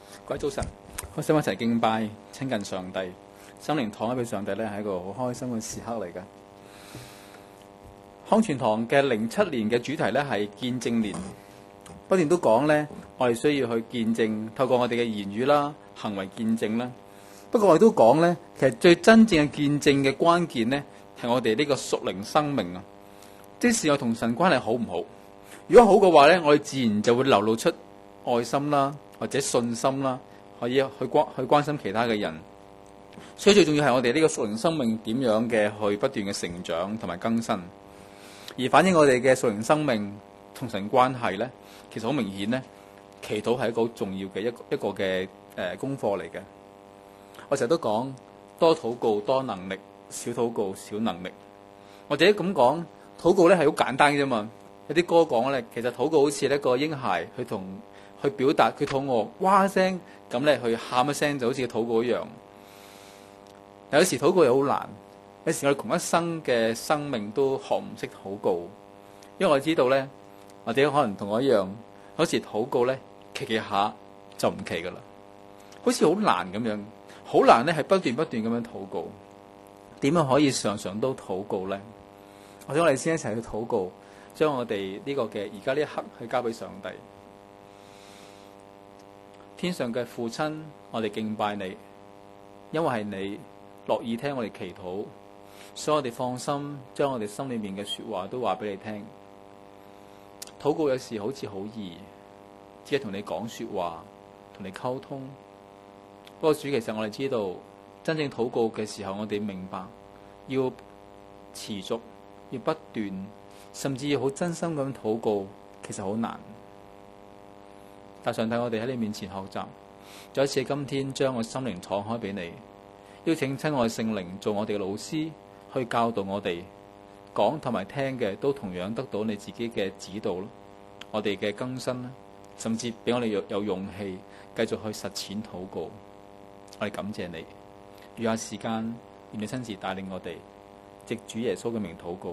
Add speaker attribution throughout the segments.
Speaker 1: 各位早晨，開心一齊敬拜，親近上帝，心靈敞開俾上帝咧，係一個好開心嘅時刻嚟嘅。康泉堂嘅07年嘅主題咧係見證年，不斷都講咧，我哋需要去見證，透過我哋嘅言語啦、行為見證啦。不過我哋都講咧，其實最真正嘅見證嘅關鍵咧，係我哋呢個屬靈生命啊，即使我同神關係好唔好？如果好嘅話咧，我哋自然就會流露出愛心啦，或者信心啦，可以去關心其他嘅人。所以最重要係我哋呢個屬靈生命點樣嘅去不斷嘅成長同埋更新，而反映我哋嘅屬靈生命同神關係咧，其實好明顯咧，祈禱係一個好重要嘅一個嘅功課嚟嘅。我成日都講多禱告多能力，少禱告少能力。或者咁講，禱告咧係好簡單嘅啫嘛。有啲歌講咧，其實禱告好似一個嬰孩去表達佢肚餓，哇聲咁咧去喊一聲，就好似禱告一樣。有時禱告又好難，有時我哋窮一生嘅生命都學唔識禱告，因為我知道咧，或者可能同我一樣，有時禱告咧祈下就唔祈噶啦，好似好難咁樣，好難咧係不斷咁樣禱告。點樣可以常常都禱告咧？或者我哋先一齊去禱告，將我哋呢個嘅而家呢一刻去交俾上帝。天上嘅父親，我哋敬拜你，因為係你樂意聽我哋祈禱，所以我哋放心將我哋心裏面嘅說話都話俾你聽。禱告有時好似好易，只係同你講說話，同你溝通。不過主，其實我哋知道真正禱告嘅時候，我哋明白要持續，要不斷，甚至要好真心咁禱告，其實好難。但上帝，我哋喺你面前學習，再一次今天將我心靈敞開俾你，邀請親愛聖靈做我哋嘅老師，去教導我哋講同埋聽嘅，都同樣得到你自己嘅指導咯。我哋嘅更新啦，甚至俾我哋有勇氣繼續去實踐禱告。我哋感謝你，餘下時間願你親自帶領我哋，藉主耶穌嘅名禱告。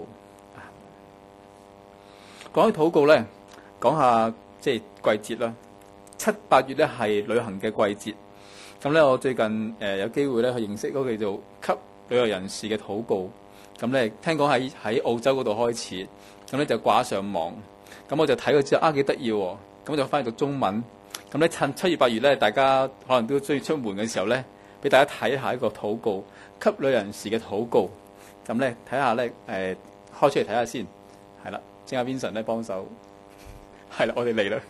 Speaker 1: 講起禱告咧，講下即係季節啦。7、8月咧係旅行嘅季節，咁咧我最近有機會咧去認識嗰個叫做給旅遊人士嘅禱告，咁咧聽講喺澳洲嗰度開始，咁咧就掛上網，咁我就睇過之後幾得意喎，咁就翻譯讀中文，咁咧趁7月8月咧，大家可能都中意出門嘅時候咧，俾大家睇下一個禱告，給旅遊人士嘅禱告，咁咧睇下咧開出嚟睇下先，係啦，請阿 Vincent 咧幫手，係啦，我哋嚟啦。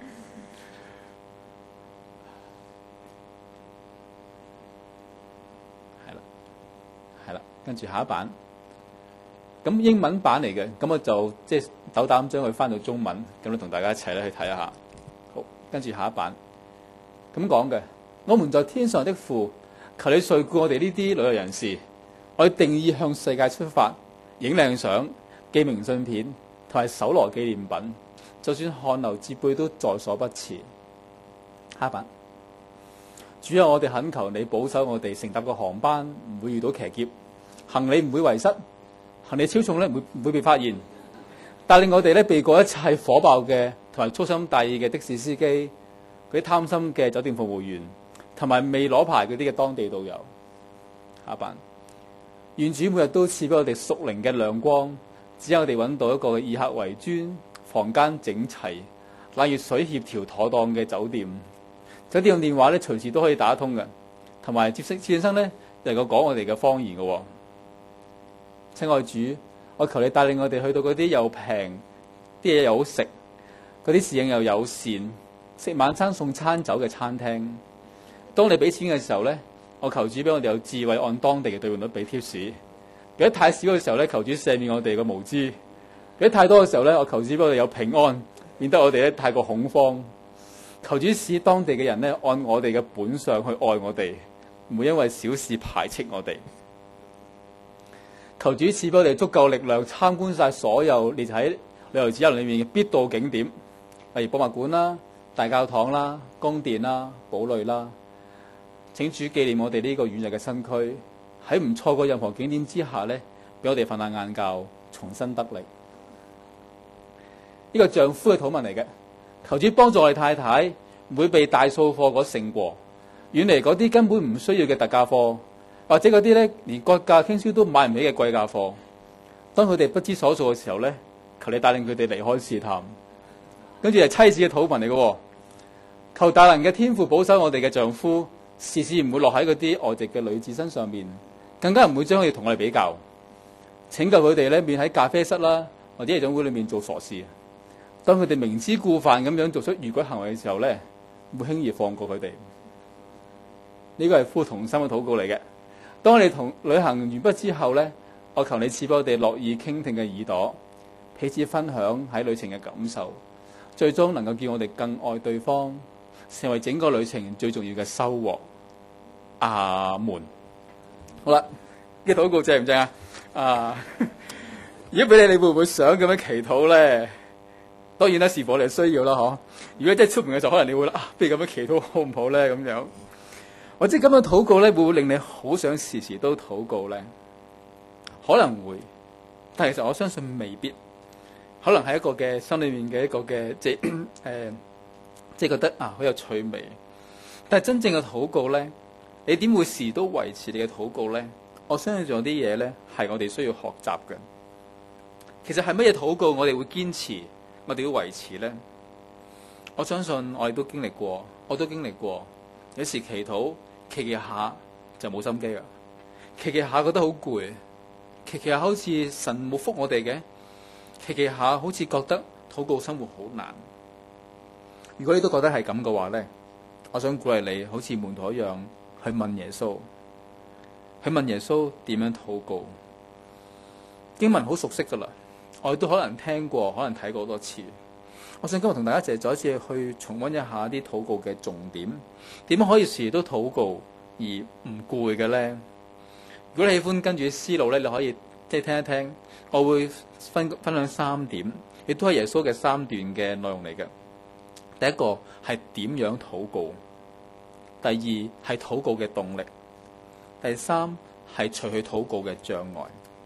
Speaker 1: 跟住下一版，咁英文版嚟嘅，咁我就即係斗膽將佢翻到中文，咁咧同大家一齊咧去睇一下。好，跟住下一版，咁講嘅，我們在天上的父，求你垂顧我哋呢啲旅遊人士，我哋定意向世界出發，影靚相、寄明信片同埋搜羅紀念品，就算汗流浹背都在所不辭。下一版，主啊，我哋懇求你保守我哋乘搭個航班唔會遇到騎劫。行李唔會遺失，行李超重咧唔會被發現，帶領我哋咧避過一切火爆嘅同埋粗心大意嘅的士司機，嗰啲貪心嘅酒店服務員，同埋未攞牌嗰啲嘅當地導遊。下一版，願主每日都賜俾我哋屬靈嘅亮光，只有我哋揾到一個以客為尊、房間整齊、冷熱水協調妥當嘅酒店。酒店用電話咧隨時都可以打通嘅，同埋接線生咧能夠講我哋嘅方言嘅。親愛主，我求你帶領我哋去到嗰啲又平，啲嘢又好食，嗰啲侍應又友善，食晚餐送餐走嘅餐廳。當你俾錢嘅時候咧，我求主俾我哋有智慧，按當地嘅兌換率俾貼士。如果太少嘅時候咧，求主赦免我哋嘅無知；如果太多嘅時候咧，我求主俾我哋有平安，免得我哋咧太過恐慌。求主使當地嘅人咧按我哋嘅本相去愛我哋，唔會因為小事排斥我哋。求主賜俾我哋足夠力量參觀晒所有列喺旅遊指引裏面嘅必到景點，例如博物館啦、大教堂啦、宮殿啦、堡壘啦。請主紀念我哋呢個遠日嘅身軀，喺唔錯過任何景點之下咧，俾我哋瞓下晏覺，重新得力。呢個丈夫嘅禱文嚟嘅，求主幫助我哋太太唔會被大數貨嗰勝過，遠離嗰啲根本唔需要嘅特價貨，或者嗰啲咧連割價傾銷都買唔起嘅貴價貨。當佢哋不知所措嘅時候咧，求你帶領佢哋離開試探。跟住係妻子嘅禱文嚟嘅，求大能嘅天父保守我哋嘅丈夫，事事唔會落喺嗰啲外籍嘅女子身上面，更加唔會將佢哋同我哋比較，拯救佢哋咧免喺咖啡室啦或者夜總會裏面做傻事。當佢哋明知故犯咁樣做出逾矩行為嘅時候咧，唔會輕易放過佢哋。呢個係夫同心嘅禱告嚟嘅。當我哋同旅行完畢之後咧，我求你賜俾我哋樂意傾聽嘅耳朵，彼此分享喺旅程嘅感受，最終能夠叫我哋更愛對方，成為整個旅程最重要嘅收穫。阿門。好啦，呢個禱告正唔正啊？如果俾你，你會唔會想咁樣祈禱咧？當然啦，是否你需要啦？嗬。如果真係出門嘅時候，可能你會不如咁樣祈禱好唔好咧？咁樣，或者咁樣禱告咧，會唔會令你好想時時都禱告咧？可能會，但係其實我相信未必。可能係一個嘅心裏面嘅一個嘅即係覺得好有趣味。但係真正嘅禱告咧，你點會時都維持你嘅禱告咧？我相信仲有啲嘢咧係我哋需要學習嘅。其實係乜嘢禱告我哋會堅持，我哋要維持咧？我相信我哋都經歷過，我都經歷過。有時祈禱祈下就冇心機啦，祈下覺得好攰，祈下好似神冇覆我哋嘅，祈下好似覺得禱告生活好難。如果你都覺得係咁嘅話咧，我想鼓勵你好似門徒一樣去問耶穌，去問耶穌點樣禱告。經文好熟悉噶啦，我哋都可能聽過，可能睇過好多次。我想今日同大家再一次去重溫一下啲禱告嘅重點，點樣可以時時都禱告而唔攰嘅咧？如果你喜歡跟住啲思路咧，你可以即係聽一聽。我會分享3點，亦都係耶穌嘅3段嘅內容嚟嘅。第一個係點樣禱告，第二係禱告嘅動力，第三係除去禱告嘅障礙。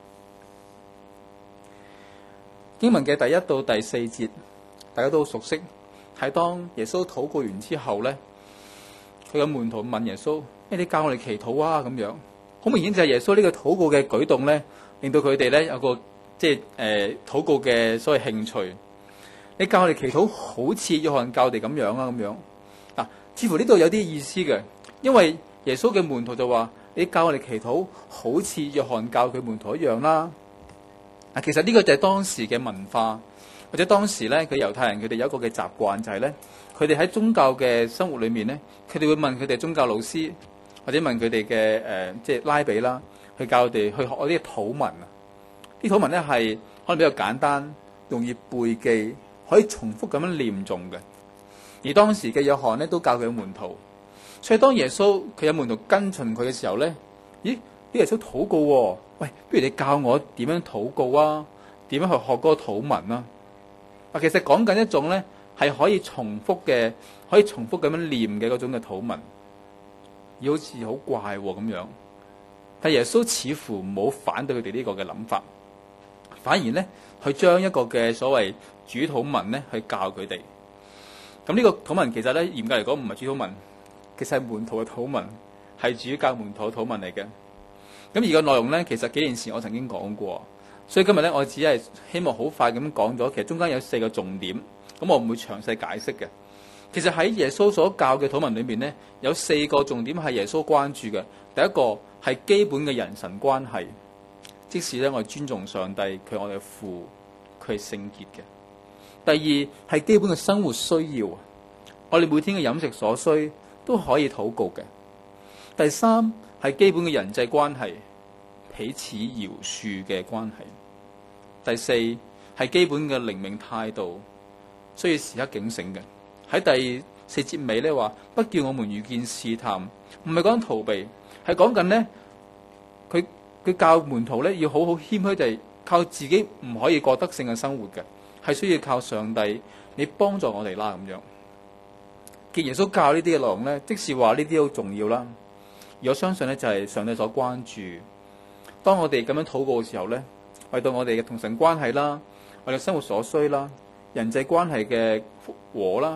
Speaker 1: 經文嘅第1到第4節，大家都好熟悉。係當耶穌禱告完之後咧，佢嘅門徒問耶穌：你教我哋祈禱啊？咁樣好明顯就係耶穌呢個禱告嘅舉動咧，令到佢哋咧有個即係禱告嘅所謂興趣。你教我哋祈禱好似約翰教我哋咁樣啊？咁樣嗱，似乎呢度有啲意思嘅，因為耶穌嘅門徒就話：你教我哋祈禱好似約翰教佢門徒一樣啦。其實呢個就係當時嘅文化，或者當時咧佢猶太人佢哋有一個嘅習慣，就係咧佢哋喺宗教嘅生活裏面咧，佢哋會問佢哋宗教老師，或者問佢哋嘅即係拉比啦，去教佢哋去學嗰啲禱文啊。啲禱文咧係可能比較簡單，容易背記，可以重複咁樣念誦嘅。而當時嘅約翰咧都教佢嘅門徒，所以當耶穌佢有門徒跟隨佢嘅時候咧，咦？啲耶穌禱告喎，喂，不如你教我點樣禱告啊？點樣去學嗰個禱文啊？其實講緊一種咧係可以重複嘅，可以重複咁樣念嘅嗰種嘅禱文，而好似好怪咁樣。但耶穌似乎冇反對佢哋呢個嘅諗法，反而咧去將一個嘅所謂主禱文咧去教佢哋。咁呢個禱文其實咧嚴格嚟講唔係主禱文，其實係門徒嘅禱文，係主教門徒嘅禱文嚟嘅。咁而個內容咧，其實幾年前我曾經講過，所以今日咧我只係希望好快咁講咗。其實中間有4個重點，咁我唔會詳細解釋嘅。其實喺耶穌所教嘅禱文裏面咧，有4個重點係耶穌關注嘅。第一個係基本嘅人神關係，即使咧我哋尊重上帝，佢係我哋嘅父，佢係聖潔嘅。第二係基本嘅生活需要，我哋每天嘅飲食所需都可以禱告嘅。第三係基本嘅人際關係，彼此饒恕嘅關係。第四係基本嘅靈命態度，需要時刻警醒嘅。喺第4節尾咧話，不叫我們遇見試探，唔係講逃避，係講緊咧佢教門徒咧要好好謙虛地靠自己唔可以過得勝嘅生活嘅，係需要靠上帝你幫助我哋啦咁樣。既然耶穌教呢啲嘅內容咧，即是話呢啲好重要啦。而我相信咧就係上帝所關注。當我哋咁樣禱告嘅時候咧，為到我哋嘅同神關係啦，我哋生活所需啦，人際關係嘅復和啦，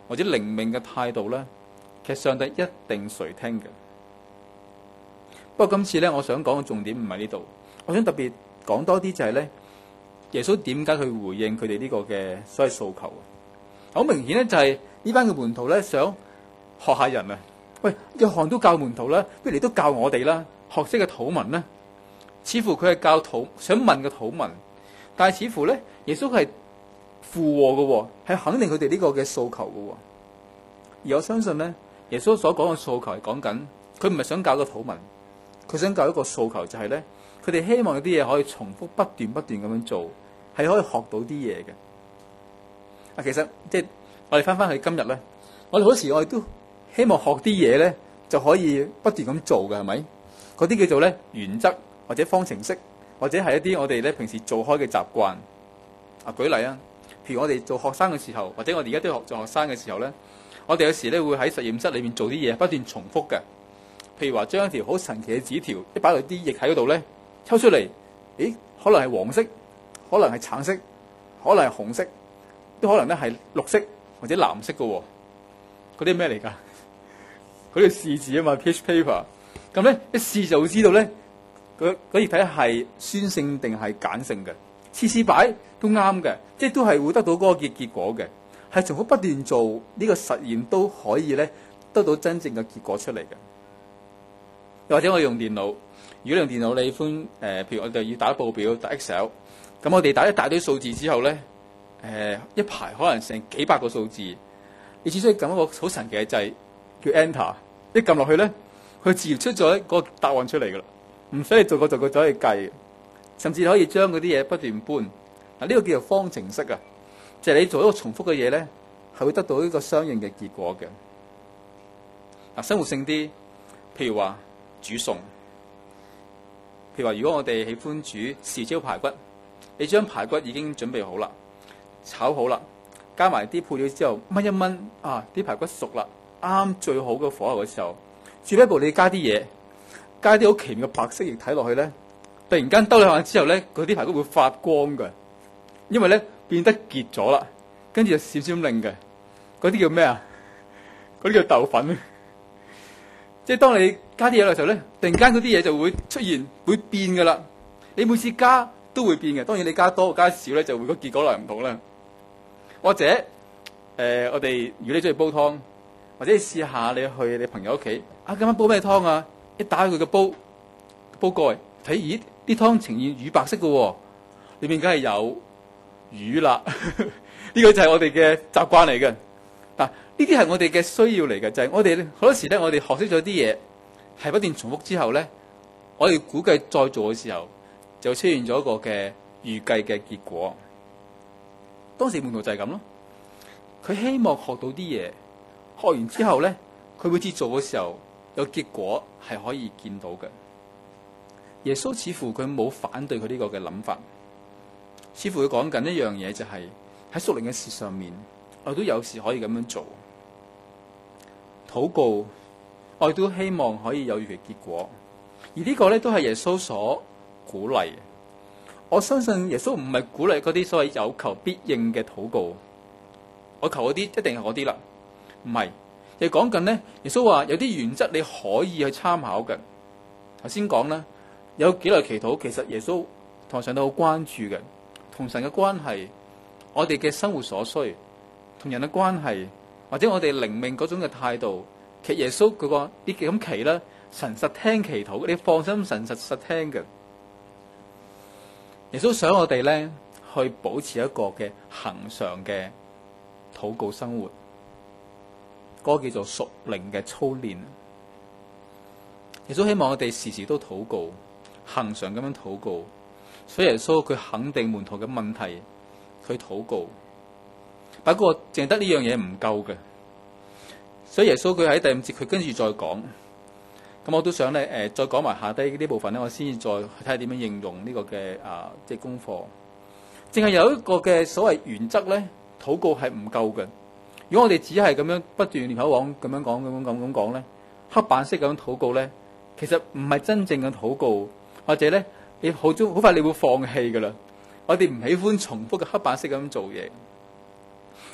Speaker 1: 或者靈命嘅態度咧，其實上帝一定垂聽嘅。不過今次咧，我想講嘅重點唔係呢度，我想特別講多啲就係咧，耶穌點解去回應佢哋呢個嘅所謂訴求？好明顯咧，就係呢班嘅門徒咧想學下人啊！喂，約翰都教門徒啦，不如你都教我哋啦，學識嘅禱文咧。似乎佢係教想問嘅禱文，但係似乎咧，耶穌係附和嘅，係肯定佢哋呢個嘅訴求嘅。而我相信咧，耶穌所講嘅訴求係講緊，佢唔係想教個禱文，佢想教一個訴求，就係咧，佢哋希望有啲嘢可以重複不斷咁樣做，係可以學到啲嘢嘅。啊，其實即係我哋翻去今日咧，我哋好時我哋都希望學啲嘢咧，就可以不斷咁做嘅，係咪？嗰啲叫做咧原則或者方程式，或者係一啲我哋咧平時做開嘅習慣。啊，舉例啊，譬如我哋做學生嘅時候，或者我哋而家都做學生嘅時候咧，我哋有時咧會喺實驗室裏面做啲嘢，不斷重複嘅。譬如話將一條好神奇嘅紙條，一擺落啲液喺嗰度咧，抽出嚟，咦？可能係黃色，可能係橙色，可能係紅色，都可能咧係綠色或者藍色嘅喎。嗰啲咩嚟㗎？嗰啲試字啊嘛 ，pH paper。咁咧一試就會知道咧，嗰液體係酸性定係鹼性嘅。次次擺都啱嘅，即係都係會得到嗰個結果嘅。係重複不斷做呢個實驗都可以咧得到真正嘅結果出嚟嘅。又或者我哋用電腦，如果你用電腦你歡譬如我哋要打報表打 Excel， 咁我哋打一大堆數字之後咧，一排可能成幾百個數字，你只需要撳一個好神奇嘅掣叫 Enter， 一撳落去咧，佢自然出咗一個答案出嚟噶啦，唔使你逐個走去計，甚至可以將嗰啲嘢不斷搬。嗱，呢個叫做方程式啊，就係你做一個重複嘅嘢咧，係會得到一個相應嘅結果嘅。嗱，生活性啲，譬如話煮餸，譬如話如果我哋喜歡煮豉椒排骨，你將排骨已經準備好啦，炒好啦，加埋啲配料之後燜一燜啊，啲排骨熟啦，啱最好嘅火候嘅時候，最後一步你加啲嘢，加啲好奇妙嘅白色液體落去咧，突然間兜兩下之後咧，嗰啲排骨會發光嘅，因為咧變得結咗啦，跟住就閃閃亮嘅，嗰啲叫咩啊？嗰啲叫豆粉。即係當你加啲嘢嘅時候咧，突然間嗰啲嘢就會出現，會變噶啦。你每次加都會變嘅，當然你加多加少咧，就會個結果嚟唔同啦。或者我哋如果你中意煲湯，或者你試下你去你朋友屋企，啊今晚煲咩湯啊？一打開佢個煲蓋，睇咦啲湯呈現乳白色嘅喎，裏面梗係有魚啦。呢個就係我哋嘅習慣嚟嘅。嗱，呢啲係我哋嘅需要嚟嘅，就係我哋好多時咧，我哋學識咗啲嘢，係不斷重複之後咧，我哋估計再做嘅時候，就出現咗一個嘅預計嘅結果。當時門徒就係咁咯，佢希望學到啲嘢，學完之後咧，佢每次做嘅時候有結果係可以見到嘅。耶穌似乎佢冇反對佢呢個嘅諗法，似乎佢講緊一樣嘢，就係喺屬靈嘅事上面，我哋都有時可以咁樣做。禱告，我哋都希望可以有預期結果，而呢個咧都係耶穌所鼓勵嘅。我相信耶穌唔係鼓勵嗰啲所謂有求必應嘅禱告，我求嗰啲一定係嗰啲啦，唔係。亦講緊咧，耶穌話有啲原則你可以去參考嘅。頭先講啦，有幾耐祈禱，其實耶穌同上帝好關注嘅，同神嘅關係，我哋嘅生活所需，同人嘅關係，或者我哋靈命嗰種嘅態度，其實耶穌佢話呢咁祈啦，神實聽祈禱，你放心，神實聽嘅。耶穌想我哋咧去保持一個嘅恆常嘅禱告生活，嗰個叫做屬靈嘅操練。耶穌希望我哋時時都禱告，恆常咁樣禱告。所以耶穌佢肯定門徒嘅問題，佢禱告。不過淨係得呢樣嘢唔夠嘅，所以耶穌佢喺第5節佢跟住再講。咁我都想咧再講埋下低呢部分咧，我先至再睇下點樣應用呢個嘅即係功課。淨係有一個嘅所謂原則咧，禱告係唔夠嘅。如果我哋只係咁樣不斷念口往咁樣講咧，黑板式咁樣禱告咧，其實唔係真正嘅禱告，或者咧你好快你會放棄噶啦。我哋唔喜歡重複嘅黑板式咁做嘢。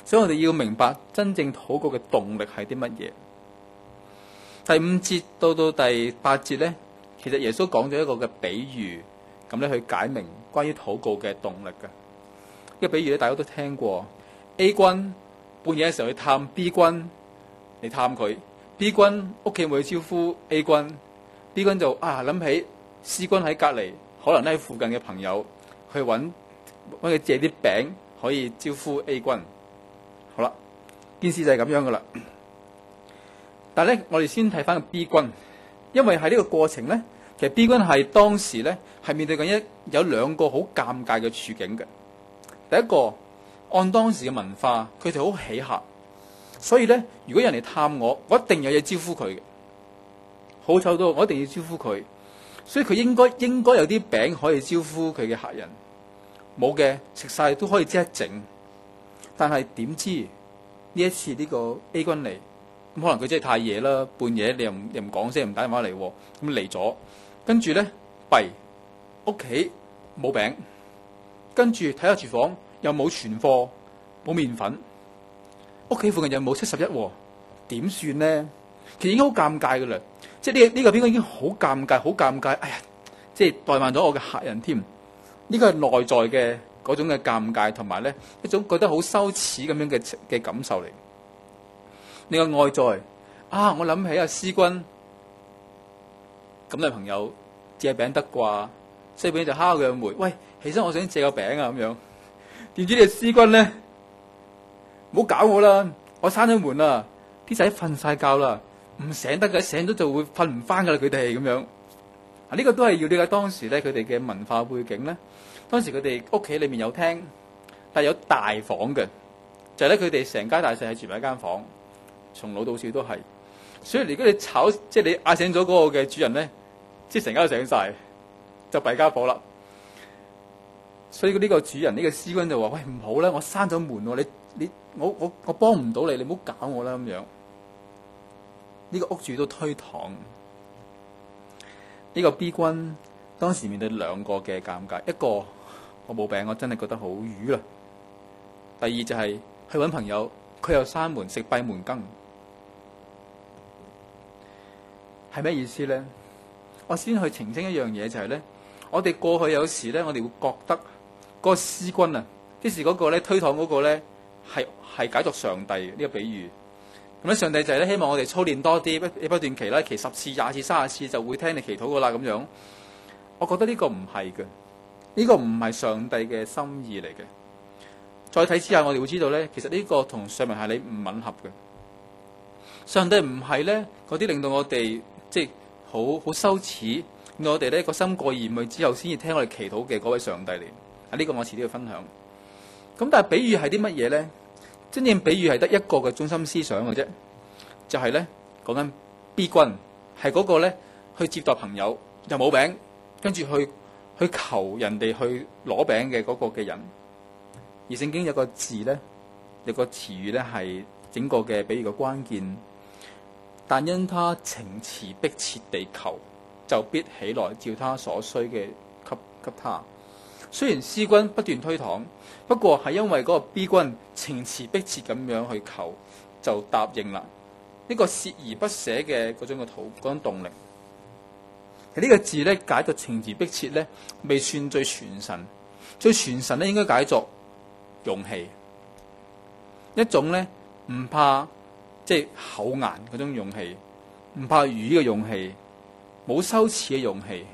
Speaker 1: 所以我哋要明白真正禱告嘅動力係啲乜嘢。第5節到第8節咧，其實耶穌講咗一個嘅比喻，咁咧去解明關於禱告嘅動力嘅。呢個比喻咧，大家都聽過。A 君半夜嘅時候去探 B 君嚟探佢，B 君屋企冇去招呼 A 君，B 君就諗起 C 君喺隔離，可能咧喺附近嘅朋友去揾佢借啲餅可以招呼 A 君。好啦，件事就係咁樣噶啦。但係咧，我哋先睇翻個 B 君，因為喺呢個過程咧，其實 B 君係當時咧係面對緊有2個好尷尬嘅處境嘅。第一個，按當時嘅文化，佢哋好喜客，所以咧，如果人嚟探我，我一定有嘢招呼佢嘅。好醜到我一定要招呼佢，所以佢應該有啲餅可以招呼佢嘅客人。冇嘅食晒都可以即刻整，但係點知呢一次呢個 A 君嚟？咁可能佢真係太夜啦，半夜你又唔講聲，唔打電話嚟，咁嚟咗，跟住咧弊屋企冇餅，跟住睇下廚房又冇存貨，冇麵粉，屋企附近又冇71，點算咧？其實已經好尷尬噶啦，即係呢個邊個已經好尷尬，哎呀，即係怠慢咗我嘅客人添。呢個係內在嘅嗰種嘅尷尬，同埋咧一種覺得好羞恥咁樣嘅感受嚟。另外外在我諗起阿思君咁嘅朋友借餅得啩，西餅就敲佢個門，喂，起身我想借個餅啊咁樣。點知你思君咧，唔好搞我啦，我閂咗門啦，啲仔瞓晒覺啦，唔醒得嘅，醒咗就會瞓唔翻噶啦，佢哋咁樣。呢個都係要了解當時咧佢哋嘅文化背景咧。當時佢哋屋企裏面有廳，但係有大房嘅，就係咧佢哋成家大細係住埋一間房，從老到少都係。所以如果你即係你嗌醒咗嗰個嘅主人咧，即係成家都醒晒，就弊家伙啦。所以呢個主人呢個司君就話：喂，唔好啦，我閂咗門喎，我幫唔到你，你唔好搞我啦咁樣。呢個屋主都推搪。呢個 B 君當時面對2個嘅尷尬，一個我冇餅，我真係覺得好瘀啦。第二就係去揾朋友，佢又閂門食閉門羹，係咩意思咧？我先去澄清一樣嘢，就係咧，我哋過去有時咧，我哋會覺得嗰個司君啊，即是嗰個咧推搪嗰個咧，係解作上帝呢個比喻。咁咧，上帝就係咧希望我哋操練多啲，不斷祈啦，祈10次、20次、30次就會聽你祈禱噶啦咁樣。我覺得呢個唔係嘅，呢個唔係上帝嘅心意嚟嘅。再睇之下，我哋會知道咧，其實呢個同上文下理唔吻合嘅。上帝唔係咧嗰啲令到我哋即係好羞恥，令到我哋咧個心過意唔去之後先至聽我哋祈禱嘅嗰位上帝嚟。呢個我遲啲要分享。咁但係比喻係啲乜嘢咧？真正比喻係得一個嘅中心思想嘅啫，就係咧講緊 B 君係嗰個咧去接待朋友又冇餅，跟住去求人哋去攞餅嘅嗰個嘅人。而聖經有個字咧，有個詞語咧係整個嘅比喻嘅關鍵。但因他情詞迫切地求，就必起來照他所需嘅給他。雖然 C 君不斷推搪，不過係因為嗰個 B 君情詞迫切咁樣去求，就答應啦。呢個鍥而不捨嘅嗰種嘅嗰種動力。其實呢個字咧解作情詞迫切咧，未算最傳神。最傳神咧應該解作勇氣，一種咧唔怕即係厚顏嗰種勇氣，唔怕瘀嘅勇氣，冇羞恥嘅勇氣。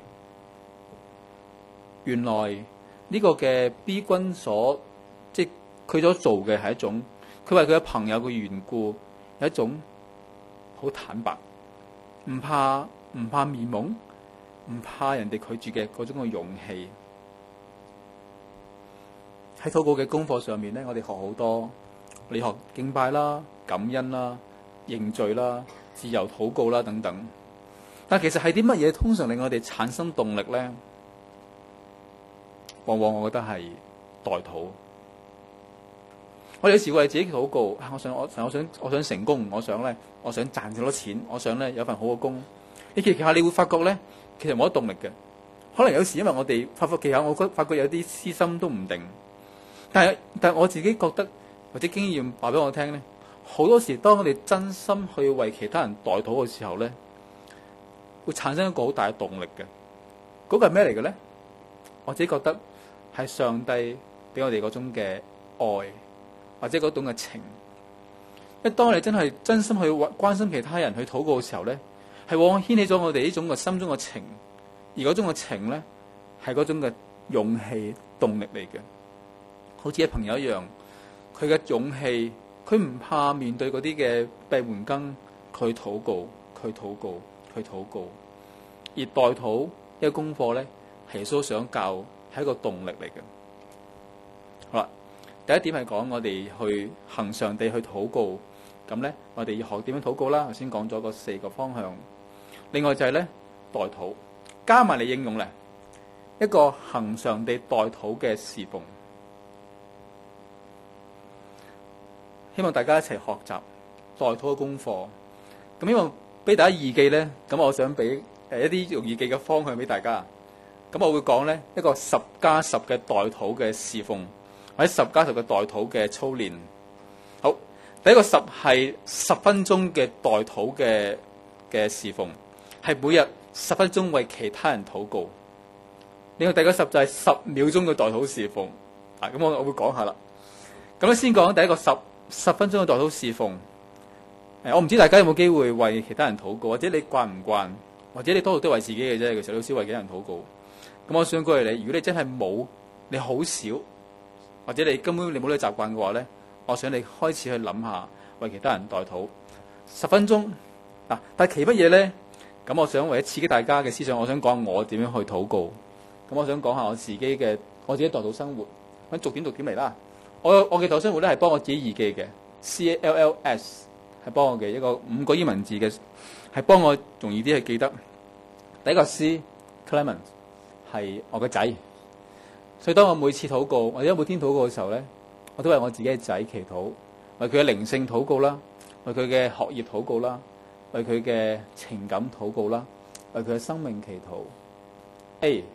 Speaker 1: 原來呢個嘅 B 君即係佢所做嘅係一種，佢為佢嘅朋友嘅緣故，有一種好坦白，唔怕面懵，唔怕人哋拒絕嘅嗰種嘅勇氣。喺禱告嘅功課上面咧，我哋學好多，你學敬拜啦、感恩啦、認罪啦、自由禱告啦等等。但其實係啲乜嘢通常令我哋產生動力咧？往往我覺得係代禱。我哋有時為自己禱告，我想成功，我想賺咁多錢，我想咧有份好嘅工。你祈下，你會發覺咧，其實冇乜動力嘅。可能有時因為我哋發覺有啲私心都唔定。但係我自己覺得或者經驗話俾我聽咧，好多時當我哋真心去為其他人代禱嘅時候咧，會產生一個好大嘅動力嘅。嗰個係咩嚟嘅咧？我自己覺得係上帝俾我哋嗰種嘅愛，或者嗰種嘅情。因為當我哋真係真心去關心其他人，去禱告嘅時候咧，係往往掀起咗我哋呢種嘅心中嘅情，而嗰種嘅情咧係嗰種嘅勇氣動力嚟嘅。好似一朋友一樣，佢嘅勇氣，佢唔怕面對嗰啲嘅閉門羹，佢禱告，佢禱告，佢禱告。而代禱一個功課咧，耶穌想教係一個動力嚟嘅。好啦，第一點係講我哋去恆常地去禱告。咁咧，我哋要學點樣禱告啦。頭先講咗個4個方向。另外就係咧代禱，加埋嚟應用咧一個恆常地代禱嘅侍奉。希望大家一齊學習代禱嘅功課。咁希望俾大家易記咧，咁我想俾一啲容易記嘅方向俾大家。咁我會講咧一個10+10嘅代禱嘅侍奉，或者10+10嘅代禱嘅操練。好。第一個10係10分鐘嘅代禱嘅侍奉，係每日10分鐘為其他人禱告。另外第二個10就係10秒鐘嘅代禱侍奉。咁我會講下啦。咁咧先講第一個10分鐘嘅代禱侍奉。我唔知大家有冇機會為其他人禱告，或者你慣唔慣，或者你多數都為自己嘅啫。其實你好少為其他人禱告。咁我想鼓勵你，如果你真係冇，你好少，或者你根本你冇呢個習慣嘅話咧，我想你開始去諗下為其他人代禱10分鐘。但係其乜嘢咧？咁我想為咗刺激大家嘅思想，我想講我點樣去禱告。咁我想講下我自己嘅代禱生活。咁逐點嚟啦。我嘅代禱生活咧係幫我自己易記嘅 CALLS 係幫我嘅一個5個英文字嘅，係幫我容易啲去記得。第一個 C Clement 係我個仔，所以當我每次禱告或者每天禱告嘅時候咧，我都為我自己嘅仔祈禱，為佢嘅靈性禱告啦，為佢嘅學業禱告啦，為佢嘅情感禱告啦，為佢嘅生命祈禱。A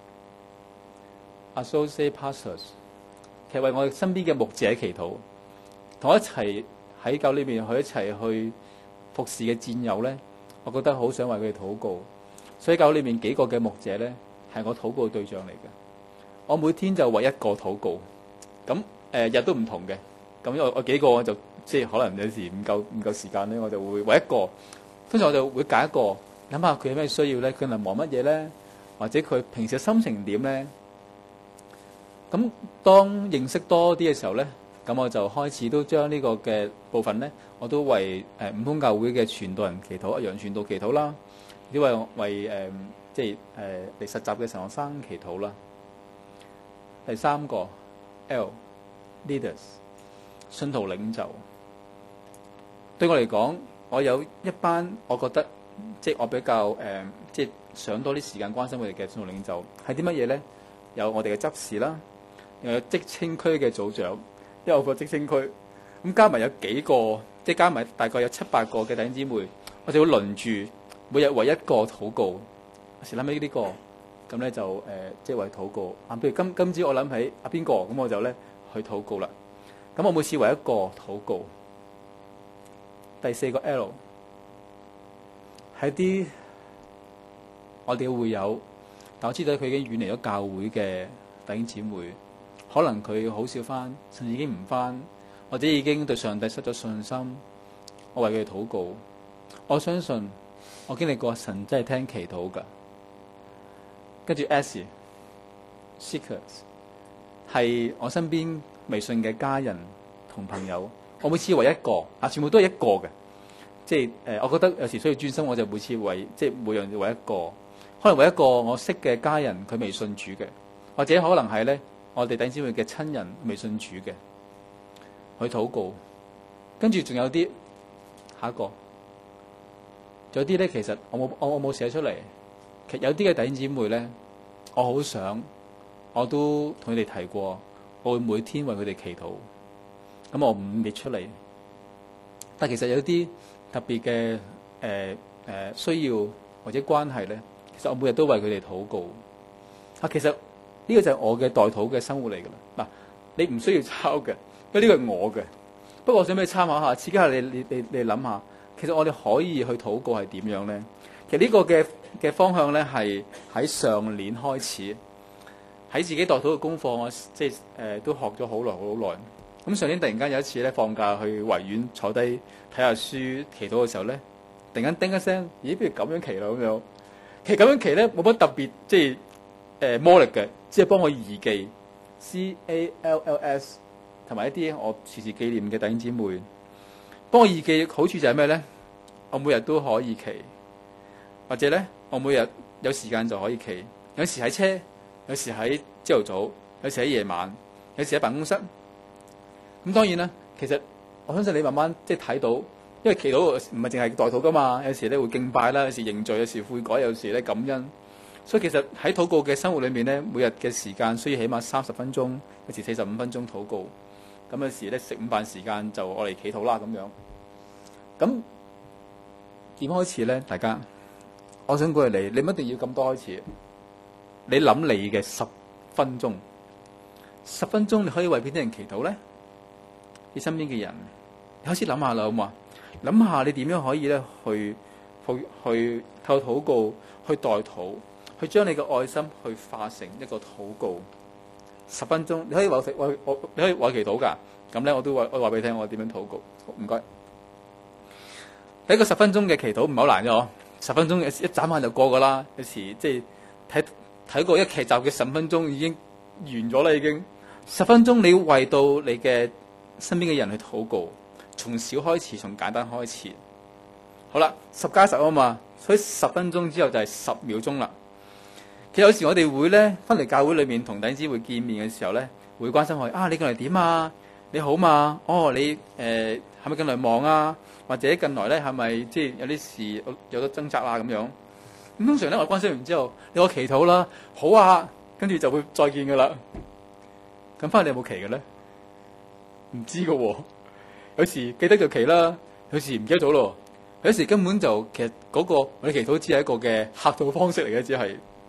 Speaker 1: Associate Pastors 其實為我身邊嘅牧者祈禱，同我一齊喺教裏面去一齊去服侍嘅戰友咧，我覺得好想為佢哋禱告。所以教裏面幾個嘅牧者咧係我禱告嘅對象嚟嘅。我每天就為一個禱告，咁日都唔同嘅。咁我幾個我就即係可能有時唔夠時間咧，我就會為一個。通常我就會揀一個，諗下佢有咩需要咧，佢能忙乜嘢咧，或者佢平時嘅心情點咧。咁當認識多啲嘅時候咧，咁我就開始都將呢個嘅部分咧，我都為五通教會嘅傳道人祈禱，一樣傳道祈禱啦，亦都為即係嚟實習嘅神學生祈禱啦。第三個 L Leaders 信徒領袖，對我嚟講，我有一班我覺得即係我比較即係想多啲時間關心佢哋嘅信徒領袖係啲乜嘢咧？有我哋嘅執事啦，又有職青區嘅組長，因為我個職青區咁加埋有幾個，即係加埋大概有7-8個嘅弟兄姊妹，我哋會輪住每日為一個禱告。有時諗起呢個。咁咧就即係為禱告。譬如今朝我諗起邊個，咁我就咧去禱告啦。咁我每次為一個禱告。第4個 L 係啲我哋嘅會友，但我知道佢已經遠離咗教會嘅弟兄姊妹，可能佢好少返，甚至已經唔返，或者已經對上帝失咗信心。我為佢哋禱告。我相信我經歷過神真係聽祈禱㗎。跟住 S Seekers 係我身邊微信嘅家人同朋友，我每次為一個全部都係一個嘅，即係我覺得有時需要專心，我就每次為即係每樣為一個，可能為一個我識嘅家人佢未信主嘅，或者可能係咧我哋弟兄姊妹嘅親人未信主嘅去禱告。跟住仲有啲下一個，仲有啲咧其實我冇寫出嚟。其實有啲嘅弟兄姊妹咧，我好想，我都同佢哋提過，我會每天為佢哋祈禱。咁我唔列出嚟，但其實有啲特別嘅需要或者關係咧，其實我每日都為佢哋禱告。其實呢個就係我嘅代禱嘅生活嚟㗎啦。嗱，你唔需要抄嘅， 因為呢個係我嘅。不過我想俾你參考下，刺激下你諗下，其實我哋可以去禱告係點樣咧？其實呢個嘅方向咧係喺上年開始，喺自己代禱嘅功課，我即係都學咗好耐。咁上年突然間有一次咧放假去維園坐低睇下書祈禱嘅時候咧，突然間叮一聲，咦？不如咁樣祈啦咁樣。其實咁樣祈咧冇乜特別，即係魔力嘅，只係幫我移記 CALLS， 同埋一啲我時時紀念嘅弟兄姊妹。幫我移記好處就係咩咧？我每日都可以祈，或者咧我每日有時間就可以祈。有時喺車，有時喺朝頭早，有時喺夜晚，有時喺辦公室。咁當然啦，其實我相信你慢慢即係睇到，因為祈禱唔係淨係代禱噶嘛，有時咧會敬拜啦，有時認罪，有時悔改，有時咧感恩。所以其實喺禱告嘅生活裏面咧，每日嘅時間需要起碼30分鐘，有時45分鐘禱告。咁有時咧食午飯時間就我嚟祈禱啦咁樣。咁點開始咧？大家，我想鼓勵你，你唔一定要咁多開始。你諗你嘅10分鐘，10分鐘你可以為邊啲人祈禱咧？你身邊嘅人，你開始諗下啦，好嘛？諗下你點樣可以咧去透過禱告去代禱，去將你嘅愛心去化成一個禱告。10分鐘你可以為祈禱㗎。咁咧我話俾你聽，我點樣禱告？唔該。喺個10分鐘嘅祈禱唔係好難嘅嗬，10分鐘一眨眼就過㗎啦。有時即係睇過一劇集嘅10分鐘已經完咗啦，已經。10分鐘你要為到你嘅身邊嘅人去禱告，從小開始，從簡單開始。好啦，10+10啊嘛，所以10分鐘之後就係10秒鐘啦。其實有時我哋會咧翻嚟教會裏面同弟兄姊妹見面嘅時候咧，會關心佢啊，你近來點啊？你好嘛？哦，你係咪近來忙啊？或者近來咧係咪即係有啲事有得掙扎啊咁樣？咁通常咧我關心完之後，你我祈禱啦，好啊，跟住就會再見噶啦。咁翻嚟你有冇祈嘅咧？唔知噶喎，有時記得就祈啦，有時唔記得咗咯，有時根本就其實嗰個我哋祈禱只係一個嘅客套方式嚟嘅，只係。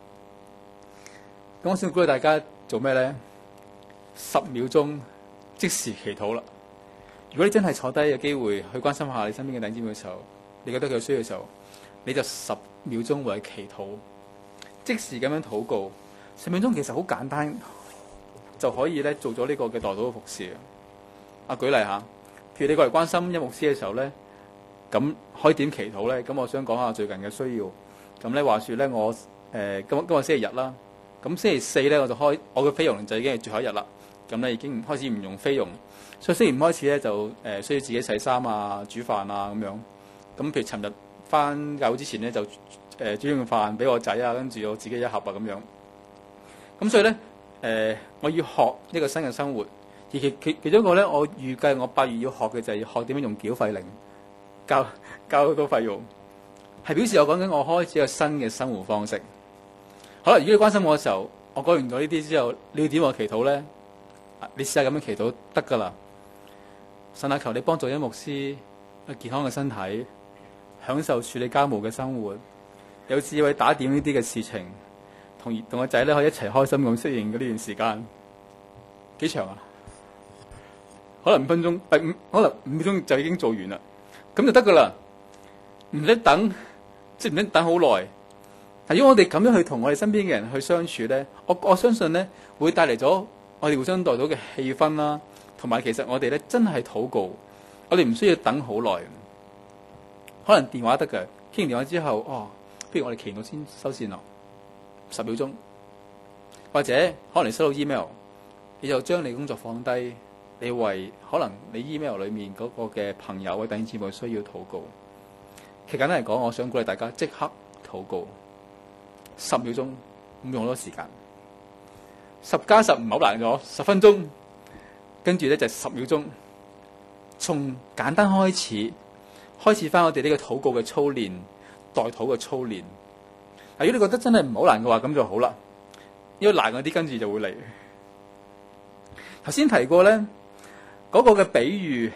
Speaker 1: 咁我想鼓勵大家做咩咧？10秒鐘即時祈禱啦。如果你真係坐低嘅機會去關心下你身邊嘅弟兄姊妹嘅時候，你覺得佢有需要嘅時候，你就10秒鐘為佢祈禱，即時咁樣禱告。10秒鐘其實好簡單，就可以咧做咗呢個嘅代禱嘅服事。舉例下，譬如你過嚟關心一牧師嘅時候咧，咁可以點祈禱咧？咁我想講下最近嘅需要。咁咧話說咧，我今日星期日啦，咁星期4咧我就開我嘅菲傭就已經係最後一日啦。咁咧已經開始唔用菲傭，所以星期5開始咧就需要自己洗衫啊、煮飯啊咁樣。咁譬如尋日翻教會之前咧就煮完飯俾我仔啊，跟住我自己一盒啊咁樣。咁所以咧我要學一個新嘅生活。而其中一個咧，我預計我8月要學嘅就係學點樣用繳費靈交好多費用，係表示我講緊我開始一個新嘅生活方式。好啦，如果你關心我嘅時候，我講完咗呢啲之後，你要點我祈禱咧？你試下咁樣祈禱得噶啦。神啊，求你幫助一牧師健康嘅身體，享受處理家務嘅生活，有智慧打點呢啲嘅事情，同個仔咧可以一齊開心咁適應呢段時間。幾長啊？可能5分鐘，可能5秒鐘就已經做完啦，咁就得噶啦，唔使等，即係唔使等好耐。但如果我哋咁樣去同我哋身邊嘅人去相處咧，我相信咧會帶嚟咗我哋互相代禱嘅氣氛啦，同埋其實我哋咧真係禱告，我哋唔需要等好耐，可能電話得嘅，傾完電話之後，不如我哋祈禱先收線咯，10秒鐘，或者可能你收到 email， 你就將你工作放低。你為可能你 email 裏面嗰個嘅朋友或者弟兄姊妹需要禱告，其實簡單嚟講，我想鼓勵大家即刻禱告，10秒鐘唔用好多時間，10+10唔係好難咗，10分鐘，跟住咧就係10秒鐘，從簡單開始翻我哋呢個禱告嘅操練，代禱嘅操練。如果你覺得真係唔好難嘅話，咁就好啦，因為難嗰啲跟住就會嚟。頭先提過咧。嗰個嘅比喻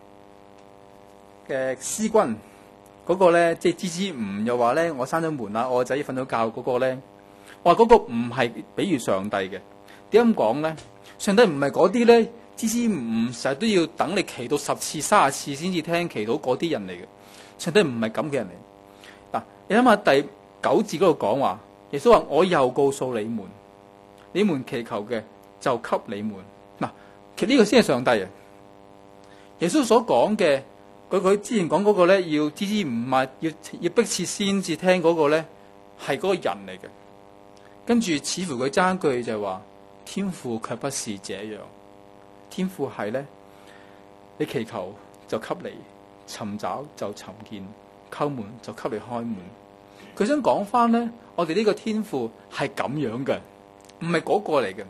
Speaker 1: 嘅師君，嗰個咧即係支支吾又話咧，我閂咗門啦，我個仔瞓咗覺嗰個咧，我話嗰個唔係比喻上帝嘅。點咁講咧？上帝唔係嗰啲咧， 支支吾吾，成日都要等你祈禱10次、30次先至聽祈禱嗰啲人嚟嘅。上帝唔係咁嘅人嚟。嗱，你諗下第9節嗰度講話，耶穌話：我又告訴你們，你們祈求嘅就給你們。嗱，其實呢個先係上帝啊！耶穌所講嘅，佢之前講嗰個咧，要支支吾吾，要迫切先至聽嗰個咧，係嗰個人嚟嘅。跟住似乎佢爭句就係話：天父卻不是這樣。天父係咧，你祈求就給你，尋找就尋見，叩門就給你開門。佢想講翻咧，我哋呢個天父係咁樣嘅，唔係嗰個嚟嘅。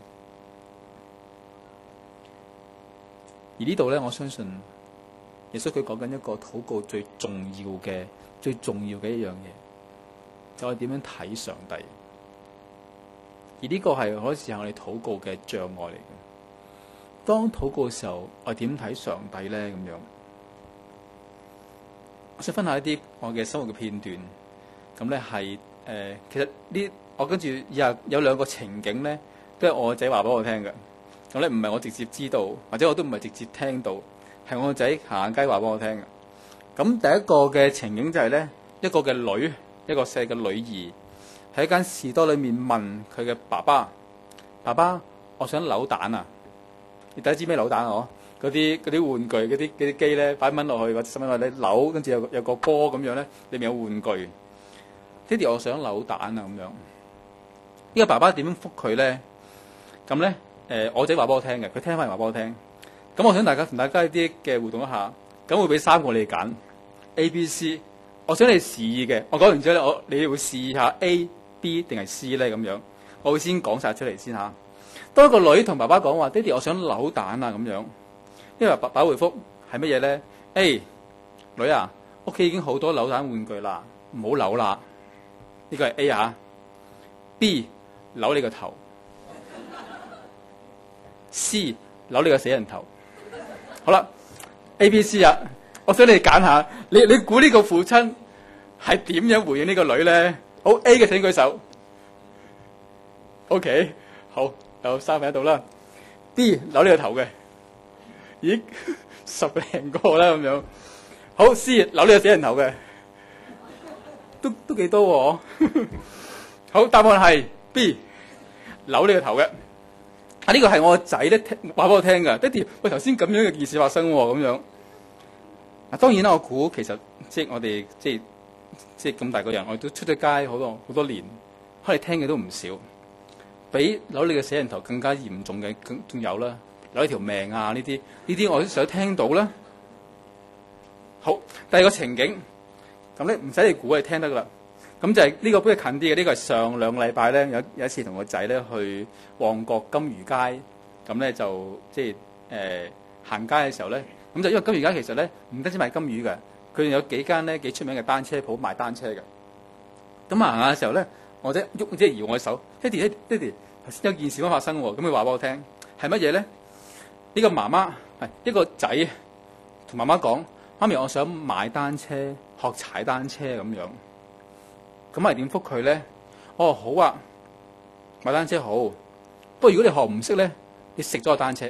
Speaker 1: 而呢度咧，我相信耶穌佢講緊一個禱告最重要嘅一樣嘢，就係點樣睇上帝。而呢個係好多時候我哋禱告嘅障礙嚟嘅。當禱告嘅時候，我點睇上帝咧？咁樣，我想分享一啲我嘅生活嘅片段。咁咧係其實呢，我跟住有2個情景咧，都係我個仔話俾我聽嘅。咁咧唔係我直接知道，或者我都唔係直接聽到，係我個仔行街話俾我聽嘅。咁第一個嘅情景就係咧，一個嘅女，一個細嘅女兒喺一間士多裏面問佢嘅爸爸：爸爸，我想扭蛋啊！你第一知咩扭蛋啊？嗰啲玩具嗰啲機咧，擺蚊落去或者甚至話你扭，跟住有個波咁樣咧，裏面有玩具。爹哋，我想扭蛋啊！咁樣，呢個爸爸點樣覆佢咧？咁咧？我仔話俾我聽嘅，佢聽翻嚟話俾我聽。咁我想同大家一啲嘅互動一下。咁會俾3個你揀 A、B、C。我想你示意嘅。我講完之後咧，你會示意下 A、B 定係 C 咧？咁樣，我會先講晒出嚟先嚇。當一個女同爸爸講話：爹哋，我想扭蛋啊！咁樣，因為爸爸回覆係乜嘢咧 ？A 女啊，屋企已經好多扭蛋玩具啦，唔好扭啦。呢個係 A 嚇。B 扭你個頭。C 扭你個死人頭。好啦 ，A、B、C 啊，我想你揀下，你估呢個父親係點樣回應呢個女咧？好 A 嘅請舉手。OK， 好，有3位喺度啦。B 扭你個頭嘅，咦，10零個啦咁樣。好 C 扭你個死人頭嘅，都幾多喎。好，答案係 B 扭你個頭嘅。呢個係我個仔咧話俾我聽㗎，爹哋，喂，頭先咁樣嘅件事發生喎，咁樣。嗱，當然啦，我估其實即係我哋即係咁大個人，我哋都出咗街好多年，可能聽嘅都唔少。比扭你嘅死人頭更加嚴重嘅，仲有啦，扭你條命啊！呢啲我都想聽到啦。好，第二個情景，咁咧唔使你估，你聽得噶啦。咁就係呢個比較近啲嘅，呢個係上2個禮拜咧有一次同個仔咧去旺角金魚街，咁咧就即係行街嘅時候咧，咁就因為金魚街其實咧唔單止賣金魚嘅，佢有幾間咧幾出名嘅單車鋪賣單車嘅。咁行下嘅時候咧，我即係搖我手，爹哋，頭先有件事發生喎，咁佢話俾我聽係乜嘢咧？呢個媽媽係一個仔同媽媽講：媽咪，我想買單車，學踩單車咁樣。咁係點覆佢咧？哦，好啊，買單車好。不過如果你學唔識咧，你食咗個單車。